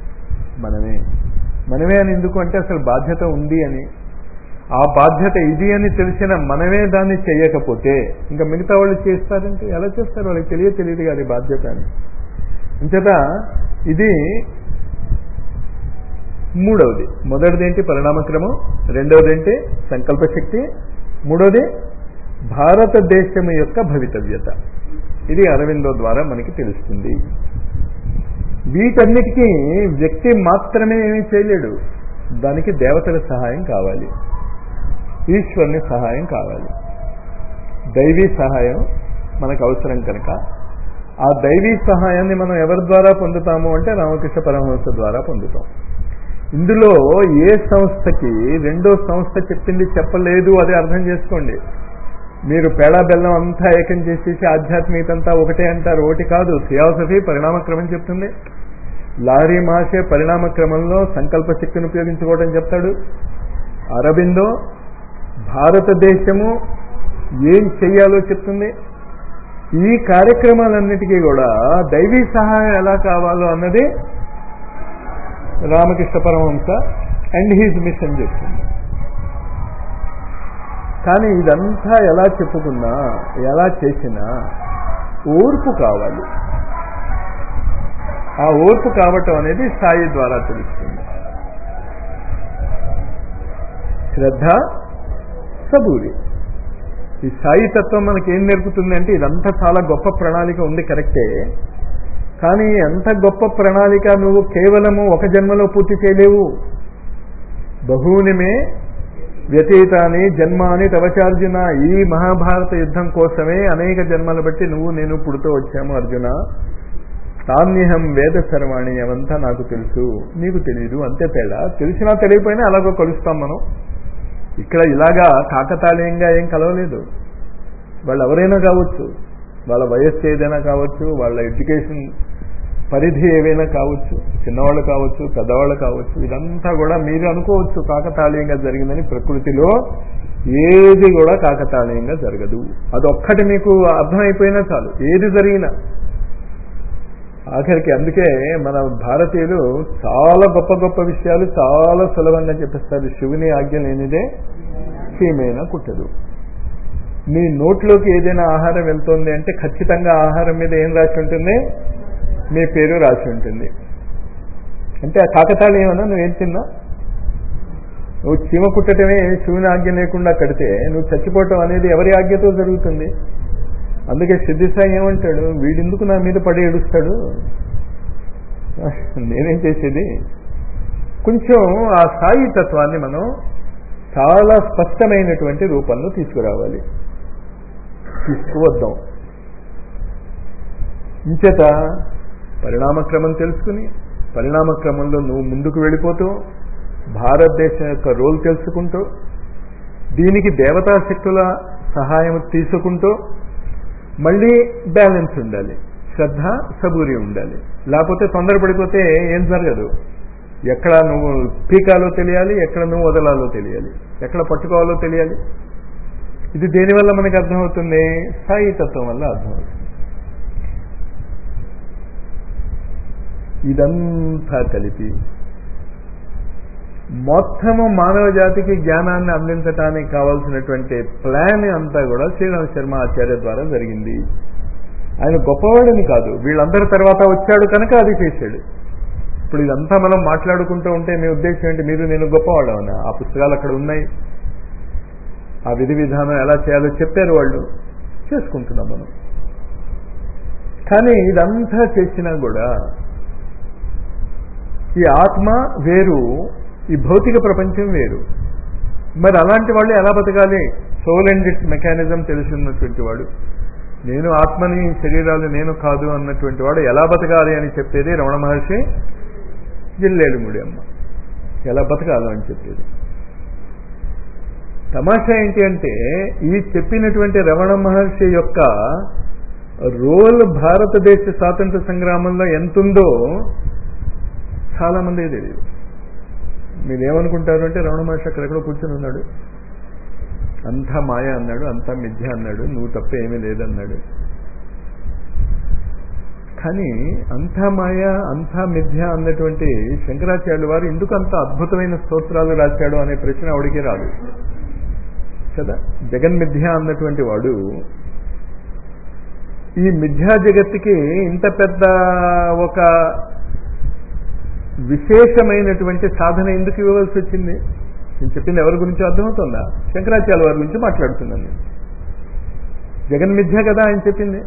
మనమే అని. ఎందుకు అంటే అసలు బాధ్యత ఉంది అని, ఆ బాధ్యత ఇది అని తెలిసిన మనమే దాన్ని చేయకపోతే ఇంకా మిగతా వాళ్ళు చేస్తారంటే ఎలా చేస్తారు? వాళ్ళకి తెలియదు కాదు బాధ్యత అని. అంచేత ఇది మూడవది. మొదటిది ఏంటి? పరిణామక్రమం. రెండవది ఏంటి? సంకల్పశక్తి. మూడవది భారతదేశం యొక్క భవితవ్యత. ఇది అరవిందో ద్వారా మనకి తెలుస్తుంది. వీటన్నిటికీ వ్యక్తి మాత్రమే ఏమీ చేయలేడు, దానికి దేవతల సహాయం కావాలి. ఈశ్వరుని సహాయం కావాలి. దైవీ సహాయం మనకు అవసరం కనుక ఆ దైవీ సహాయాన్ని మనం ఎవరి ద్వారా పొందుతాము అంటే రామకృష్ణ పరమహంస ద్వారా పొందుతాం. ఇందులో ఏ సంస్థకి రెండో సంస్థ చెప్పింది చెప్పలేదు, అది అర్థం చేసుకోండి. మీరు పేడా బెల్లం అంతా ఏకం చేసేసి ఆధ్యాత్మికత అంతా ఒకటే అంటారు. ఒకటి కాదు. థియాసఫీ పరిణామక్రమం చెప్తుంది. లారీ మాసే పరిణామక్రమంలో సంకల్ప శక్తిని ఉపయోగించుకోవడం చెప్తాడు. అరబిందో భారతదేశము ఏం చెయ్యాలో చెప్తుంది. ఈ కార్యక్రమాలన్నిటికీ కూడా దైవీ సహాయం ఎలా కావాలో అన్నది Ramakrishna Paramahamsa and his mission చెప్తుంది. కానీ ఇదంతా ఎలా చెప్పుకున్నా, ఎలా చేసినా ఓర్పు కావాలి. ఆ ఓర్పు కావటం అనేది సాయి ద్వారా తెలుస్తుంది. శ్రద్ధ, సబూరి. ఈ సాయి తత్వం మనకి ఏం నేర్పుతుంది అంటే ఇదంతా చాలా గొప్ప ప్రణాళిక ఉంది, కరెక్టే. కానీ ఎంత గొప్ప ప్రణాళిక నువ్వు కేవలము ఒక జన్మలో పూర్తి చేయలేవు. బహూనిమే వ్యతీతాని జన్మాని తవచార్జున. ఈ మహాభారత యుద్ధం కోసమే అనేక జన్మలు బట్టి నువ్వు నేను పుడుతూ వచ్చాము అర్జున. తాన్యహం వేద సర్వాణి. అవంతా నాకు తెలుసు, నీకు తెలియదు, అంతే తేడా. తెలిసినా తెలియకపోయినా అలాగో కలుస్తాం మనం. ఇక్కడ ఇలాగా కాకతాళీయంగా ఏం కలవలేదు. వాళ్ళు ఎవరైనా కావచ్చు, వాళ్ళ వయస్సు ఏదైనా కావచ్చు, వాళ్ళ ఎడ్యుకేషన్ పరిధి ఏవైనా కావచ్చు, చిన్నవాళ్ళు కావచ్చు, పెద్దవాళ్ళు కావచ్చు. ఇదంతా కూడా మీరు అనుకోవచ్చు కాకతాళీయంగా జరిగిందని. ప్రకృతిలో ఏది కూడా కాకతాళీయంగా జరగదు. అదొక్కటి మీకు అర్థమైపోయినా చాలు, ఏది జరిగినా. ఆఖరికి అందుకే మన భారతీయులు చాలా గొప్ప గొప్ప విషయాలు చాలా సులభంగా చెప్పిస్తారు. శివుని ఆజ్ఞ లేనిదే చీమైనా కుట్టదు. మీ నోట్లోకి ఏదైనా ఆహారం వెళ్తుంది అంటే ఖచ్చితంగా ఆహారం మీద ఏం రాసి ఉంటుంది? మీ పేరు రాసి ఉంటుంది. అంటే ఆ కాకతాళీయం ఏమన్నా నువ్వేం తిన్నా? నువ్వు చీమ కుట్టడమే శివుని ఆజ్ఞ లేకుండా కడితే నువ్వు చచ్చిపోవటం అనేది ఎవరి ఆజ్ఞతో జరుగుతుంది? అందుకే సిద్ధిసాయి ఏమంటాడు, వీడెందుకు నా మీద పడి ఏడుస్తాడు, నేనేం చేసేది? కొంచెం ఆ సాయి తత్వాన్ని మనం చాలా స్పష్టమైనటువంటి రూపంలో తీసుకురావాలి, తీసుకువద్దాం. ఇంచేత పరిణామక్రమం తెలుసుకుని పరిణామక్రమంలో నువ్వు ముందుకు వెళ్ళిపోతూ భారతదేశం యొక్క రోల్ తెలుసుకుంటూ దీనికి దేవతా శక్తుల సహాయం తీసుకుంటూ మళ్ళీ బ్యాలెన్స్ ఉండాలి. శ్రద్ధ, సబూరి ఉండాలి. లేకపోతే తొందరపడిపోతే ఏం జరగదు. ఎక్కడ నువ్వు పీకాలో తెలియాలి, ఎక్కడ నువ్వు వదలాలో తెలియాలి, ఎక్కడ పట్టుకోవాలో తెలియాలి. ఇది దేనివల్ల మనకు అర్థమవుతుంది? సాయి తత్వం వల్ల అర్థమవుతుంది. ఇదంతా కలిపి మొత్తము మానవ జాతికి జ్ఞానాన్ని అందించడానికి కావాల్సినటువంటి ప్లాన్ అంతా కూడా శ్రీరామ శర్మ ఆచార్య ద్వారా జరిగింది. ఆయన గొప్పవాడని కాదు, వీళ్ళందరి తర్వాత వచ్చాడు కనుక అది చేశాడు. ఇప్పుడు ఇదంతా మనం మాట్లాడుకుంటూ ఉంటే మీ ఉద్దేశం ఏంటి? మీరు నేను గొప్పవాళ్ళమన్నా? ఆ పుస్తకాలు అక్కడ ఉన్నాయి, ఆ విధి విధానం ఎలా చేయాలో చెప్పారు వాళ్ళు, చేసుకుంటున్నాం మనం. కానీ ఇదంతా చేసినా కూడా ఈ ఆత్మ వేరు, ఈ భౌతిక ప్రపంచం వేరు. మరి అలాంటి వాళ్ళు ఎలా బతకాలి? సోల్ అండ్ ఇట్స్ మెకానిజం తెలుసున్నటువంటి వాడు, నేను ఆత్మని, శరీరాలు నేను కాదు అన్నటువంటి వాడు ఎలా బతకాలి అని చెప్పేది రమణ మహర్షి జిల్లేడుముడి అమ్మ. ఎలా బతకాలో అని చెప్పేది. తమాషా ఏంటి అంటే ఈ చెప్పినటువంటి రమణ మహర్షి యొక్క రోల్ భారతదేశ స్వాతంత్ర సంగ్రామంలో ఎంతుందో చాలా మంది తెలియదు. మీరేమనుకుంటారు అంటే రమణ మహర్షి అక్కడెక్కడో కూర్చొని ఉన్నాడు, అంతా మాయ అన్నాడు, అంతా మిథ్య అన్నాడు, నువ్వు తప్ప ఏమీ లేదన్నాడు. కానీ అంతా మాయ, అంతా మిథ్య అన్నటువంటి శంకరాచార్యుల వారు ఎందుకు అంత అద్భుతమైన స్తోత్రాలు రాశాడు అనే ప్రశ్న ఆవిడికి రాదు కదా. జగన్మిథ్య అన్నటువంటి వాడు ఈ మిథ్యా జగత్తుకి ఇంత పెద్ద ఒక విశేషమైనటువంటి సాధన ఎందుకు ఇవ్వవలసి వచ్చింది? నేను చెప్పింది ఎవరి గురించి అర్థమవుతుందా? శంకరాచార్య వారి గురించి మాట్లాడుతున్నాను. జగన్మిథ్య కదా ఆయన చెప్పింది.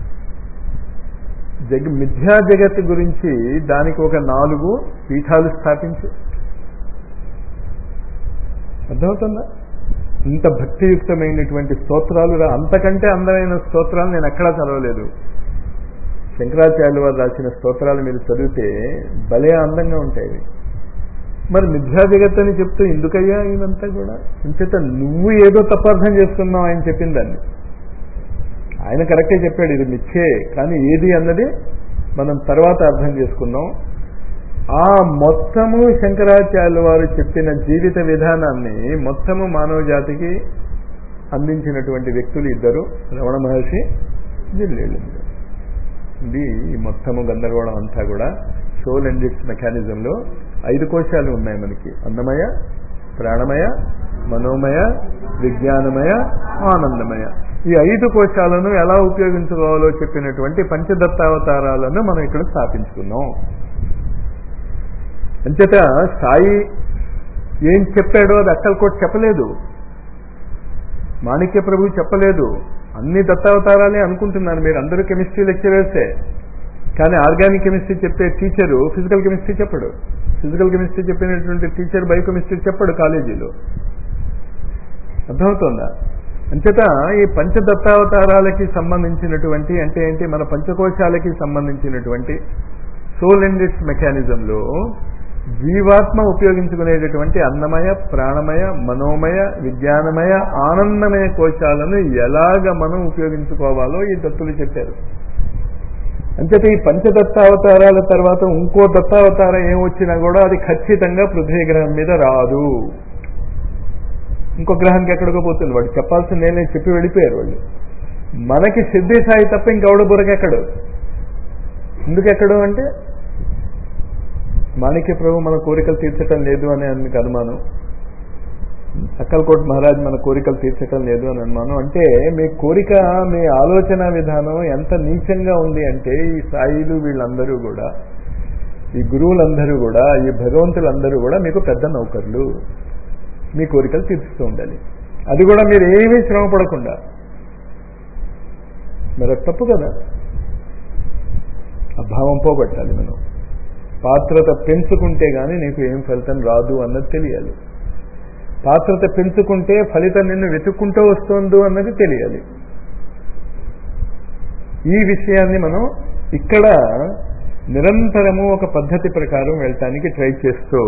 మిథ్యా జగత్తు గురించి దానికి ఒక 4 పీఠాలు స్థాపించి, అర్థమవుతుందా? ఇంత భక్తియుక్తమైనటువంటి స్తోత్రాలు అంతకంటే అందమైన స్తోత్రాలు నేను ఎక్కడా చదవలేదు. శంకరాచార్యుల వారు రాసిన స్తోత్రాలు మీరు చదివితే భలే అందంగా ఉంటాయి. మరి మిథ్యా జగత్ అని చెప్తూ ఎందుకయ్యా ఇదంతా కూడా? ఇంచేత నువ్వు ఏదో తప్పార్థం చేసుకున్నావు ఆయన చెప్పిన దాన్ని. ఆయన కరెక్టే చెప్పాడు, ఇది మిథ్యే, కానీ ఏది అన్నది మనం తర్వాత అర్థం చేసుకున్నాం. ఆ మొత్తము శంకరాచార్యుల వారు చెప్పిన జీవిత విధానాన్ని మొత్తము మానవ జాతికి అందించినటువంటి వ్యక్తులు ఇద్దరు, రమణ మహర్షి, జిల్లేళ్ళు. ఇది ఈ మొత్తము గందరగోళం అంతా కూడా సోల్ అండ్ ఇట్స్ మెకానిజంలో 5 కోశాలు ఉన్నాయి మనకి. అన్నమయ, ప్రాణమయ, మనోమయ, విజ్ఞానమయ, ఆనందమయ. ఈ 5 కోశాలను ఎలా ఉపయోగించుకోవాలో చెప్పినటువంటి పంచదత్తావతారాలను మనం ఇక్కడ స్థాపించుకున్నాం. అంచేత సాయి ఏం చెప్పాడో అది అక్కలకోటి చెప్పలేదు, మాణిక్య ప్రభు చెప్పలేదు. అన్ని దత్తావతారాలే అనుకుంటున్నాను. మీరు అందరూ కెమిస్ట్రీ లెక్చరర్సే, కానీ ఆర్గానిక్ కెమిస్ట్రీ చెప్పే టీచరు ఫిజికల్ కెమిస్ట్రీ చెప్పడు. ఫిజికల్ కెమిస్ట్రీ చెప్పినటువంటి టీచర్ బయోకెమిస్ట్రీ చెప్పడు కాలేజీలో. అర్థమవుతుందా? అంచేత ఈ పంచదత్తావతారాలకి సంబంధించినటువంటి అంటే ఏంటి, మన పంచకోశాలకి సంబంధించినటువంటి సోల్ అండ్ ఇట్స్ మెకానిజంలో జీవాత్మ ఉపయోగించుకునేటటువంటి అన్నమయ, ప్రాణమయ, మనోమయ, విజ్ఞానమయ, ఆనందమయ కోశాలను ఎలాగ మనం ఉపయోగించుకోవాలో ఈ దత్తులు చెప్పారు. అంచేత ఈ పంచదత్తావతారాల తర్వాత ఇంకో దత్తావతారం ఏమొచ్చినా కూడా అది ఖచ్చితంగా పృథ్వీ గ్రహం మీద రాదు. ఇంకో గ్రహానికి ఎక్కడికో పోతుంది. వాడు చెప్పాల్సిన నేనే చెప్పి వెళ్ళిపోయారు వాళ్ళు. మనకి సిద్ధి సాయి తప్ప ఇంకెవడ బురకెక్కడు. ఎందుకెక్కడు అంటే మాణిక్య ప్రభు మన కోరికలు తీర్చటం లేదు అని మీకు అనుమానం, అక్కల్కోట్ మహారాజ్ మన కోరికలు తీర్చటం లేదు అని అనుమానం. అంటే మీ కోరిక, మీ ఆలోచన విధానం ఎంత నీచంగా ఉంది అంటే ఈ సాయిలు వీళ్ళందరూ కూడా, ఈ గురువులందరూ కూడా, ఈ భగవంతులందరూ కూడా మీకు పెద్ద నౌకర్లు. మీ కోరికలు తీర్చుతూ ఉండాలి, అది కూడా మీరు ఏమీ శ్రమ పడకుండా. మరి తప్పు కదా. అభావం పోగొట్టాలి మనం. పాత్రత పెంచుకుంటే గానీ నీకు ఏం ఫలితం రాదు అన్నది తెలియాలి. పాత్రత పెంచుకుంటే ఫలితం నిన్ను వెతుక్కుంటూ వస్తుందో అన్నది తెలియాలి. ఈ విషయాన్ని మనం ఇక్కడ నిరంతరము ఒక పద్ధతి ప్రకారం వెళ్ళటానికి ట్రై చేస్తూ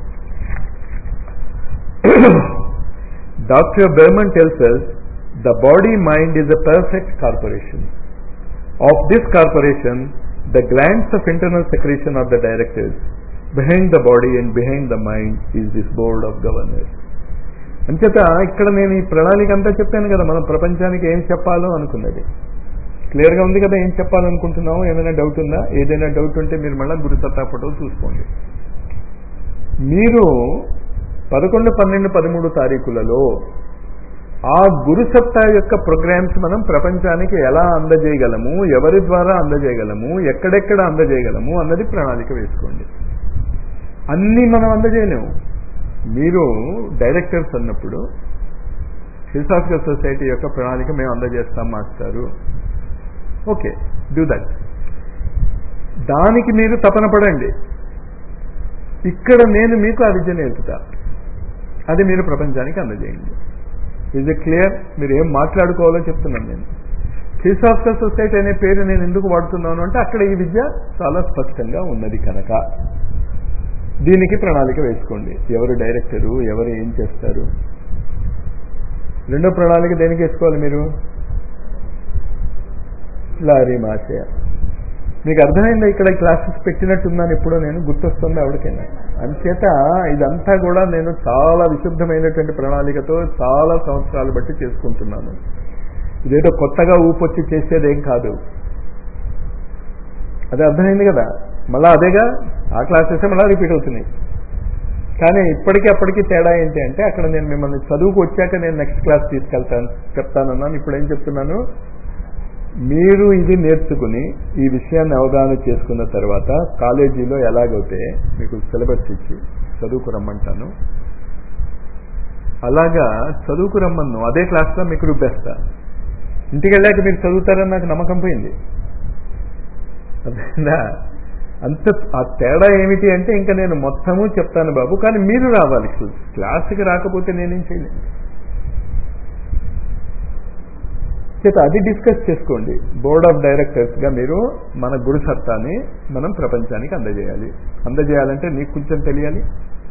Dr. Berman tells us the body-mind is a perfect corporation. Of this corporation, the glands of internal secretion are the directors. Behind the body and behind the mind is this board of governors. అంచేత ఇక్కడ నేను ఈ ప్రణాళిక అంతా చెప్పాను కదా, మనం ప్రపంచానికి ఏం చెప్పాలో అనుకున్నది క్లియర్గా ఉంది కదా. ఏం చెప్పాలనుకుంటున్నామో ఏమైనా డౌట్ ఉందా? ఏదైనా డౌట్ ఉంటే మీరు మళ్ళీ గురుసత్తా ఫోటో చూసుకోండి. మీరు 11, 12, 13 తారీఖులలో ఆ గురుసత్తా యొక్క ప్రోగ్రామ్స్ మనం ప్రపంచానికి ఎలా అందజేయగలము, ఎవరి ద్వారా అందజేయగలము, ఎక్కడెక్కడ అందజేయగలము అన్నది ప్రణాళిక వేసుకోండి. అన్నీ మనం అందజేయలేము. మీరు డైరెక్టర్స్ అన్నప్పుడు ఫిలాసాఫికల్ సొసైటీ యొక్క ప్రణాళిక మేము అందజేస్తాం మాస్టారు, ఓకే, డూ దట్. దానికి మీరు తపన పడండి. ఇక్కడ నేను మీకు ఆ విద్య నేర్పుతా, అది మీరు ప్రపంచానికి అందజేయండి. Is it clear? మీరు ఏం మాట్లాడుకోవాలో చెప్తున్నాను నేను. ఫిలాసాఫికల్ సొసైటీ అనే పేరు నేను ఎందుకు వాడుతున్నాను అంటే అక్కడ ఈ విద్య చాలా స్పష్టంగా ఉన్నది కనుక దీనికి ప్రణాళిక వేసుకోండి. ఎవరు డైరెక్టరు, ఎవరు ఏం చేస్తారు. రెండో ప్రణాళిక దేనికి వేసుకోవాలి మీరు? లారీ మాసయ. మీకు అర్థమైందా? ఇక్కడ క్లాసెస్ పెట్టినట్టున్నాను ఎప్పుడో, నేను గుర్తొస్తుంది ఎవరికైనా. అంచేత ఇదంతా కూడా నేను చాలా విశుద్ధమైనటువంటి ప్రణాళికతో చాలా సంవత్సరాలు బట్టి చేసుకుంటున్నాను. ఇదేదో కొత్తగా ఊపొచ్చి చేసేదేం కాదు. అదే అర్థమైంది కదా. మళ్ళీ అదేగా ఆ క్లాసెస్ మళ్ళీ రిపీట్ అవుతున్నాయి. కానీ ఇప్పటికీ అప్పటికీ తేడా ఏంటి అంటే అక్కడ నేను మిమ్మల్ని చదువుకు వచ్చాక నేను నెక్స్ట్ క్లాస్ చెప్తానన్నాను. ఇప్పుడు ఏం చెప్తున్నాను, మీరు ఇది నేర్చుకుని ఈ విషయాన్ని అవగాహన చేసుకున్న తర్వాత కాలేజీలో ఎలాగైతే మీకు సిలబస్ ఇచ్చి చదువుకు రమ్మంటాను, అలాగా చదువుకు రమ్మను. అదే క్లాస్లో మీకు రుబ్బేస్తా. ఇంటికి వెళ్ళాక మీరు చదువుతారని నాకు నమ్మకం పోయింది. అర్థమైందా? అంత ఆ తేడా ఏమిటి అంటే ఇంకా నేను మొత్తము చెప్తాను బాబు, కానీ మీరు రావాలి. క్లాస్కి రాకపోతే నేనేం చేయలేను. చేత అది డిస్కస్ చేసుకోండి. బోర్డ్ ఆఫ్ డైరెక్టర్స్గా మీరు మన గురు సత్తాని మనం ప్రపంచానికి అందజేయాలి. అందజేయాలంటే నీకు కొంచెం తెలియాలి,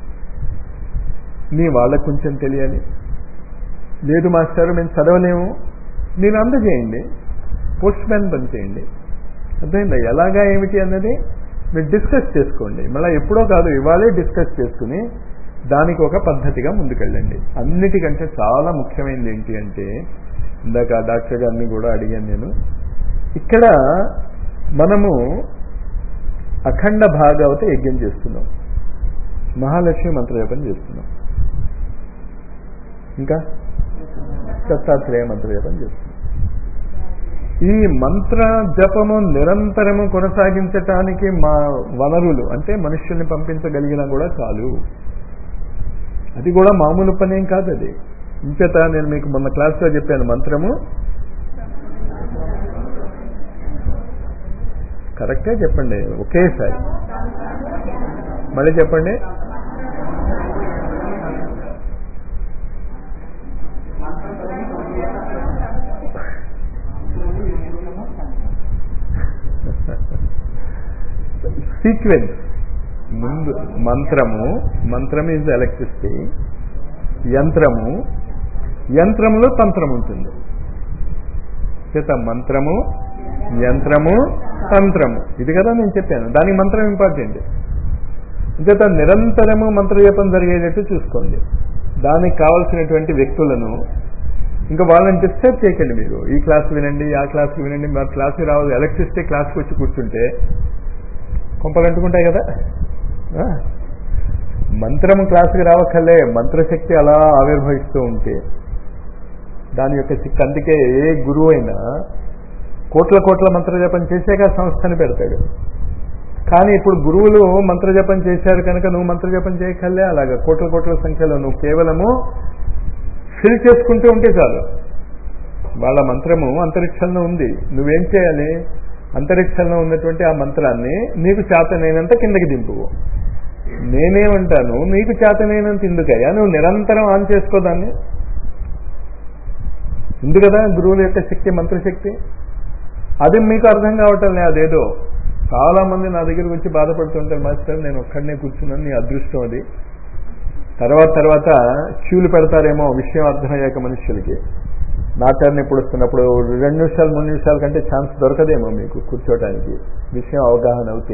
నీ వాళ్ళకు కొంచెం తెలియాలి. లేదు మాస్టారు మేము చదవలేము, మీరు అందజేయండి, పోస్ట్ మ్యాన్ పని చేయండి. అర్థమైందా? ఎలాగా ఏమిటి అన్నది మీరు డిస్కస్ చేసుకోండి. మళ్ళీ ఎప్పుడో కాదు, ఇవాళే డిస్కస్ చేసుకుని దానికి ఒక పద్ధతిగా ముందుకెళ్ళండి. అన్నిటికంటే చాలా ముఖ్యమైనది ఏంటి అంటే, ఇందాక డాక్టర్ గారిని కూడా అడిగాను నేను, ఇక్కడ మనము అఖండ భాగవత యజ్ఞం చేస్తున్నాం, మహాలక్ష్మి మంత్రజపం చేస్తున్నాం, ఇంకా దత్తాత్రేయ మంత్రజపం చేస్తున్నాం. ఈ మంత్ర జపము నిరంతరము కొనసాగించటానికి మా వనరులు అంటే మనుష్యుల్ని పంపించగలిగినా కూడా చాలు. అది కూడా మామూలు పనేం కాదు. అది ఇంచేత నేను మీకు మొన్న క్లాస్లో చెప్పాను, మంత్రము కరెక్టే చెప్పండి ఒకేసారి, మళ్ళీ చెప్పండి. సీక్వెన్స్ ముందు మంత్రము, మంత్రం ఈజ్ ఎలక్ట్రిసిటీ, యంత్రము, యంత్రంలో తంత్రం ఉంటుంది. చేత మంత్రము, యంత్రము, తంత్రము, ఇది కదా నేను చెప్పాను. దానికి మంత్రం ఇంపార్టెంట్. చేత నిరంతరము మంత్రజపం జరిగేటట్టు చూసుకోండి. దానికి కావాల్సినటువంటి వ్యక్తులను ఇంకా వాళ్ళని డిస్టర్బ్ చేయకండి. మీరు ఈ క్లాస్ వినండి, ఆ క్లాస్ వినండి, మరి క్లాస్కి రావాలి. ఎలక్ట్రిసిటీ క్లాస్కి వచ్చి కూర్చుంటే కొంపలు అంటుకుంటాయి కదా. మంత్రము క్లాసుకి రావక్కర్లే, మంత్రశక్తి అలా ఆవిర్భవిస్తూ ఉంటే దాని యొక్క శక్తి. అందుకే ఏ గురువు అయినా కోట్ల కోట్ల మంత్రజపం చేసాక సంస్థని పెడతాడు. కానీ ఇప్పుడు గురువులు మంత్రజపం చేశారు కనుక నువ్వు మంత్రజపం చేయక్కర్లే. అలాగా కోట్ల కోట్ల సంఖ్యలో నువ్వు కేవలము ఫిల్ చేసుకుంటూ ఉంటే చాలు. వాళ్ళ మంత్రము అంతరిక్షంలో ఉంది. నువ్వేం చేయాలి? అంతరిక్షంలో ఉన్నటువంటి ఆ మంత్రాన్ని నీకు చేతనైనంత కిందకి దింపువు. నేనేమంటాను, నీకు చేతనైనంత ఎందుకయ్యా, నువ్వు నిరంతరం ఆన్ చేసుకోదాన్ని. ఉంది కదా గురువుల యొక్క శక్తి, మంత్రశక్తి. అది మీకు అర్థం కావటం లే. అదేదో చాలా మంది నా దగ్గరికి వచ్చి బాధపడుతుంటారు, మాస్టర్ నేను ఒక్కడనే కూర్చున్నాను, నీ అదృష్టం అది. తర్వాత క్యూలు పెడతారేమో విషయం అర్థమయ్యాక మనుషులకి. నా టర్న్ ఎప్పుడు వస్తున్నప్పుడు 2 నిమిషాలు 3 నిమిషాల కంటే ఛాన్స్ దొరకదేమో మీకు కూర్చోటానికి, విషయం అవగాహన అవుతే.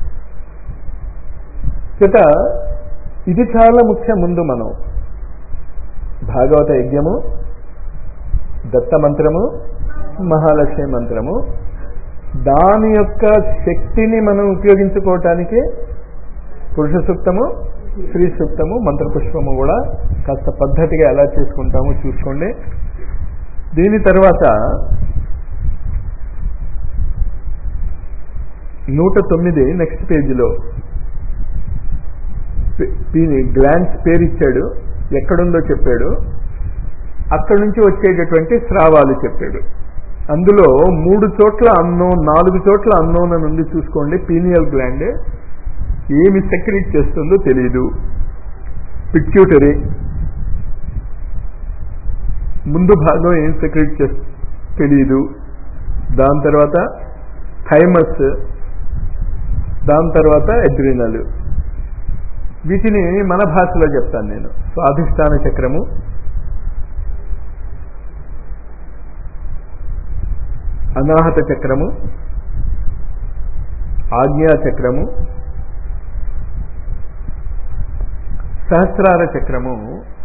చేత ఇది చాలా ముఖ్యం. ముందు మనం భాగవత యజ్ఞము, దత్త మంత్రము, మహాలక్ష్మి మంత్రము, దాని యొక్క శక్తిని మనం ఉపయోగించుకోవటానికి పురుష సూక్తము, స్త్రీ సూక్తము, మంత్రపుష్పము కూడా కాస్త పద్ధతిగా ఎలా చేసుకుంటామో చూసుకోండి. దీని తర్వాత 109 నెక్స్ట్ పేజీలో గ్లాండ్స్ పేరు ఇచ్చాడు, ఎక్కడుందో చెప్పాడు, అక్కడి నుంచి వచ్చేటటువంటి స్రావాలు చెప్పాడు. అందులో 3 చోట్ల అన్నోన్, 4 చోట్ల అన్నోన్ అని ఉంది చూసుకోండి. పీనియల్ గ్లాండ్ ఏమి సెక్రెట్ చేస్తుందో తెలియదు. పిట్యూటరీ ముందు భాగం ఏం సెక్రెట్ చేస్తుందో తెలియదు. దాని తర్వాత థైమస్, దాని తర్వాత అడ్రినల్. వీటిని మన భాషలో చెప్తాను నేను. స్వాధిష్టాన చక్రము, అనాహత చక్రము, ఆజ్ఞా చక్రము, సహస్రార చక్రము.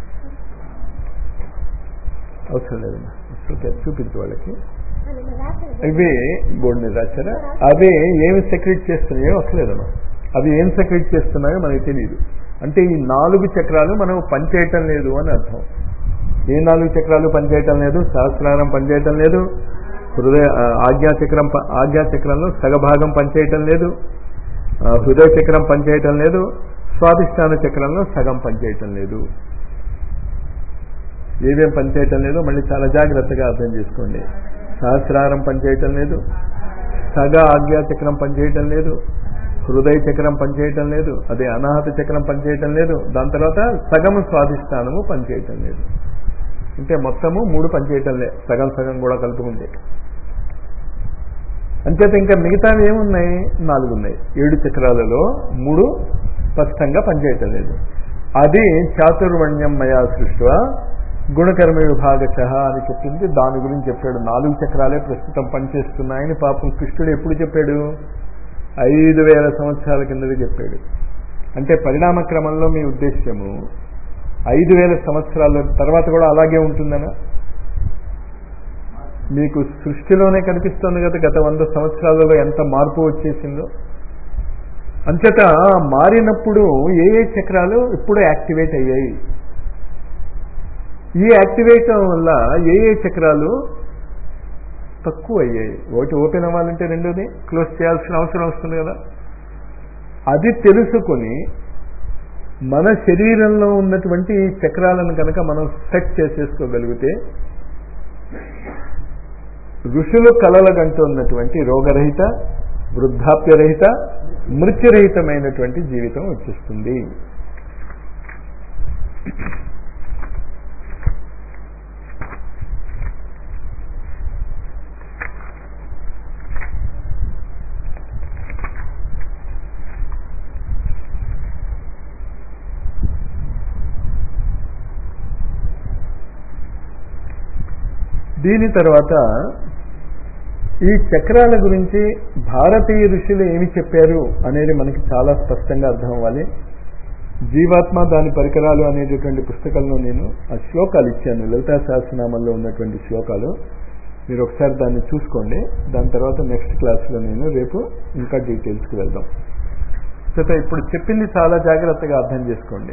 అవసరం లేదమ్మా, చూపించు వాళ్ళకి. ఇవి బోర్డు మీద రాశారా? అవి ఏమి సెక్రెట్ చేస్తున్నాయో అసలేదమ్మా. అవి ఏం సెక్రెట్ చేస్తున్నాయో మనకి తెలియదు. అంటే ఈ 4 చక్రాలు మనం పనిచేయటం లేదు అని అర్థం. ఏ 4 చక్రాలు పనిచేయటం లేదు? సహస్రారం పనిచేయటం లేదు, ఆజ్ఞా చక్రంలో సగభాగం పనిచేయటం లేదు, హృదయ చక్రం పనిచేయటం లేదు, స్వాధిష్టాన చక్రంలో సగం పనిచేయటం లేదు. ఏమేం పనిచేయటం లేదో మళ్ళీ చాలా జాగ్రత్తగా అర్థం చేసుకోండి. సహస్రారం పనిచేయటం లేదు, సగ ఆజ్ఞా చక్రం పనిచేయటం లేదు, హృదయ చక్రం పనిచేయటం లేదు, అదే అనాహత చక్రం పనిచేయటం లేదు, దాని తర్వాత సగము స్వాధిష్టానము పనిచేయటం లేదు. అంటే మొత్తము 3 పనిచేయటంలే, సగం సగం కూడా కలుపుకుంటే. అంచేత ఇంకా మిగతావి ఏమున్నాయి? 4 ఉన్నాయి. 7 చక్రాలలో 3 స్పష్టంగా పనిచేయటం లేదు. అది చాతుర్వర్ణ్యం మయా సృష్టివ గుణకర్మ విభాగశ అని చెప్పింది. దాని గురించి చెప్పాడు. 4 చక్రాలే ప్రస్తుతం పనిచేస్తున్నాయని పాపం కృష్ణుడు ఎప్పుడు చెప్పాడు? 5000 సంవత్సరాల కిందది చెప్పాడు. అంటే పరిణామ క్రమంలో మీ ఉద్దేశ్యము 5000 సంవత్సరాల తర్వాత కూడా అలాగే ఉంటుందనా? మీకు సృష్టిలోనే కనిపిస్తుంది కదా గత 100 సంవత్సరాలలో ఎంత మార్పు వచ్చేసిందో. అంచేత మారినప్పుడు ఏ చక్రాలు ఇప్పుడు యాక్టివేట్ అయ్యాయి? ఈ యాక్టివేట్ వల్ల ఏ చక్రాలు తక్కువ అయ్యాయి? ఒకటి ఓపెన్ అవ్వాలంటే రెండోది క్లోజ్ చేయాల్సిన అవసరం వస్తుంది కదా. అది తెలుసుకొని మన శరీరంలో ఉన్నటువంటి ఈ చక్రాలను కనుక మనం సెట్ చేసేసుకోగలిగితే ఋషులు కలలగంటున్నటువంటి రోగరహిత, వృద్ధాప్యరహిత, మృత్యురహితమైనటువంటి జీవితం వచ్చేస్తుంది. దీని తర్వాత ఈ చక్రాల గురించి భారతీయ ఋషులు ఏమి చెప్పారు అనేది మనకి చాలా స్పష్టంగా అర్థం అవ్వాలి. జీవాత్మ దాని పరికరాలు అనేటటువంటి పుస్తకంలో నేను ఆ శ్లోకాలు ఇచ్చాను, లలితా సహస్రనామంలో ఉన్నటువంటి శ్లోకాలు. మీరు ఒకసారి దాన్ని చూసుకోండి. దాని తర్వాత నెక్స్ట్ క్లాస్లో నేను రేపు ఇంకా డీటెయిల్స్కి వెళ్దాం. ఇప్పుడు చెప్పింది చాలా జాగ్రత్తగా అర్థం చేసుకోండి.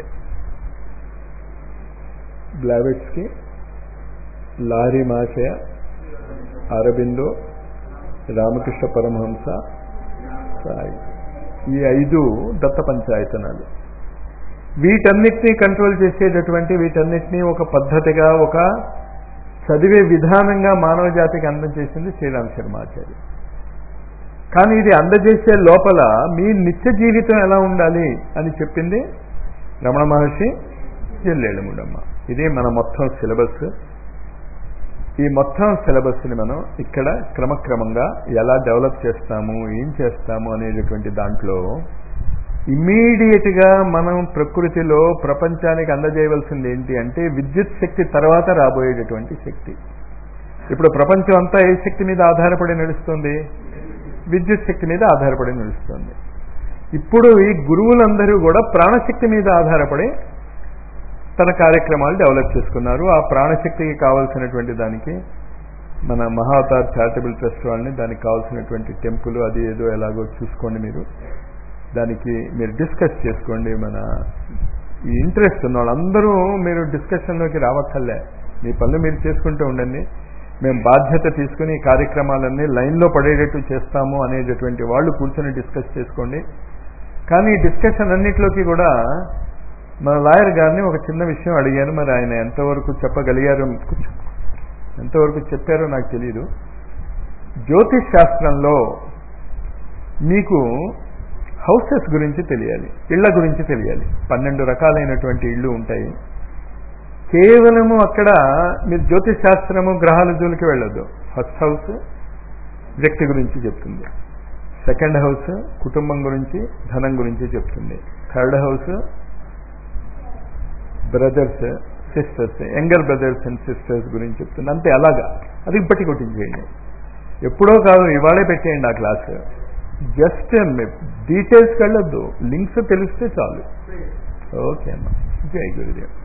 బ్లావెట్స్కి, లారీ మాషయ, అరబిందో, రామకృష్ణ పరమహంస, సాయి, ఈ 5 దత్త పంచాయతనాలు. వీటన్నిటినీ కంట్రోల్ చేసేటటువంటి, వీటన్నిటినీ ఒక పద్ధతిగా, ఒక చదివే విధానంగా మానవ జాతికి అందజేసింది శ్రీరామ్ శర్మాచార్య. కానీ ఇది అందజేసే లోపల మీ నిత్య జీవితం ఎలా ఉండాలి అని చెప్పింది రమణ మహర్షి, జల్లేళ్ళమూడమ్మ. ఇది మన మొత్తం సిలబస్. ఈ మొత్తం సిలబస్ని మనం ఇక్కడ క్రమక్రమంగా ఎలా డెవలప్ చేస్తాము, ఏం చేస్తాము అనేటటువంటి దాంట్లో ఇమ్మీడియట్గా మనం ప్రకృతిలో ప్రపంచానికి అందజేయవలసింది ఏంటి అంటే విద్యుత్ శక్తి తర్వాత రాబోయేటటువంటి శక్తి. ఇప్పుడు ప్రపంచం అంతా ఏ శక్తి మీద ఆధారపడి నడుస్తుంది? విద్యుత్ శక్తి మీద ఆధారపడి నడుస్తుంది. ఇప్పుడు ఈ గురువులందరూ కూడా ప్రాణశక్తి మీద ఆధారపడి తన కార్యక్రమాలు డెవలప్ చేసుకున్నారు. ఆ ప్రాణశక్తికి కావాల్సినటువంటి దానికి మన మహావతార్ చారిటబుల్ ట్రస్ట్ వాళ్ళని దానికి కావాల్సినటువంటి టెంపుల్ అది ఏదో ఎలాగో చూసుకోండి. దానికి మీరు డిస్కస్ చేసుకోండి. మన ఈ ఇంట్రెస్ట్ ఉన్న వాళ్ళందరూ మీరు డిస్కషన్లోకి రావక్కర్లే, మీ పనులు మీరు చేసుకుంటూ ఉండండి. మేము బాధ్యత తీసుకుని ఈ కార్యక్రమాలన్నీ లైన్లో పడేటట్టు చేస్తాము అనేటటువంటి వాళ్ళు కూర్చొని డిస్కస్ చేసుకోండి. కానీ ఈ డిస్కషన్ అన్నింటిలోకి కూడా మన లాయర్ గారిని ఒక చిన్న విషయం అడిగాను. మరి ఆయన ఎంతవరకు చెప్పగలిగారు, ఎంతవరకు చెప్పారో నాకు తెలియదు. జ్యోతిష్ శాస్త్రంలో మీకు హౌసెస్ గురించి తెలియాలి, ఇళ్ల గురించి తెలియాలి. 12 రకాలైనటువంటి ఇళ్ళు ఉంటాయి. కేవలము అక్కడ మీరు జ్యోతిష్ శాస్త్రము గ్రహాల జోలికి వెళ్ళొద్దు. ఫస్ట్ హౌస్ వ్యక్తి గురించి చెప్తుంది, సెకండ్ హౌస్ కుటుంబం గురించి, ధనం గురించి చెప్తుంది, third house brothers sisters, younger brothers and sisters గురించి చెప్తుంది. అంతే, అలాగా అది ఇప్పటి కొట్టించేయండి. ఎప్పుడో కాదు, ఇవాళే పెట్టేయండి ఆ క్లాసు. జస్ట్ డీటెయిల్స్కి వెళ్ళొద్దు, లింక్స్ తెలిస్తే చాలు. ఓకే అమ్మా, జై గురుదేవ్.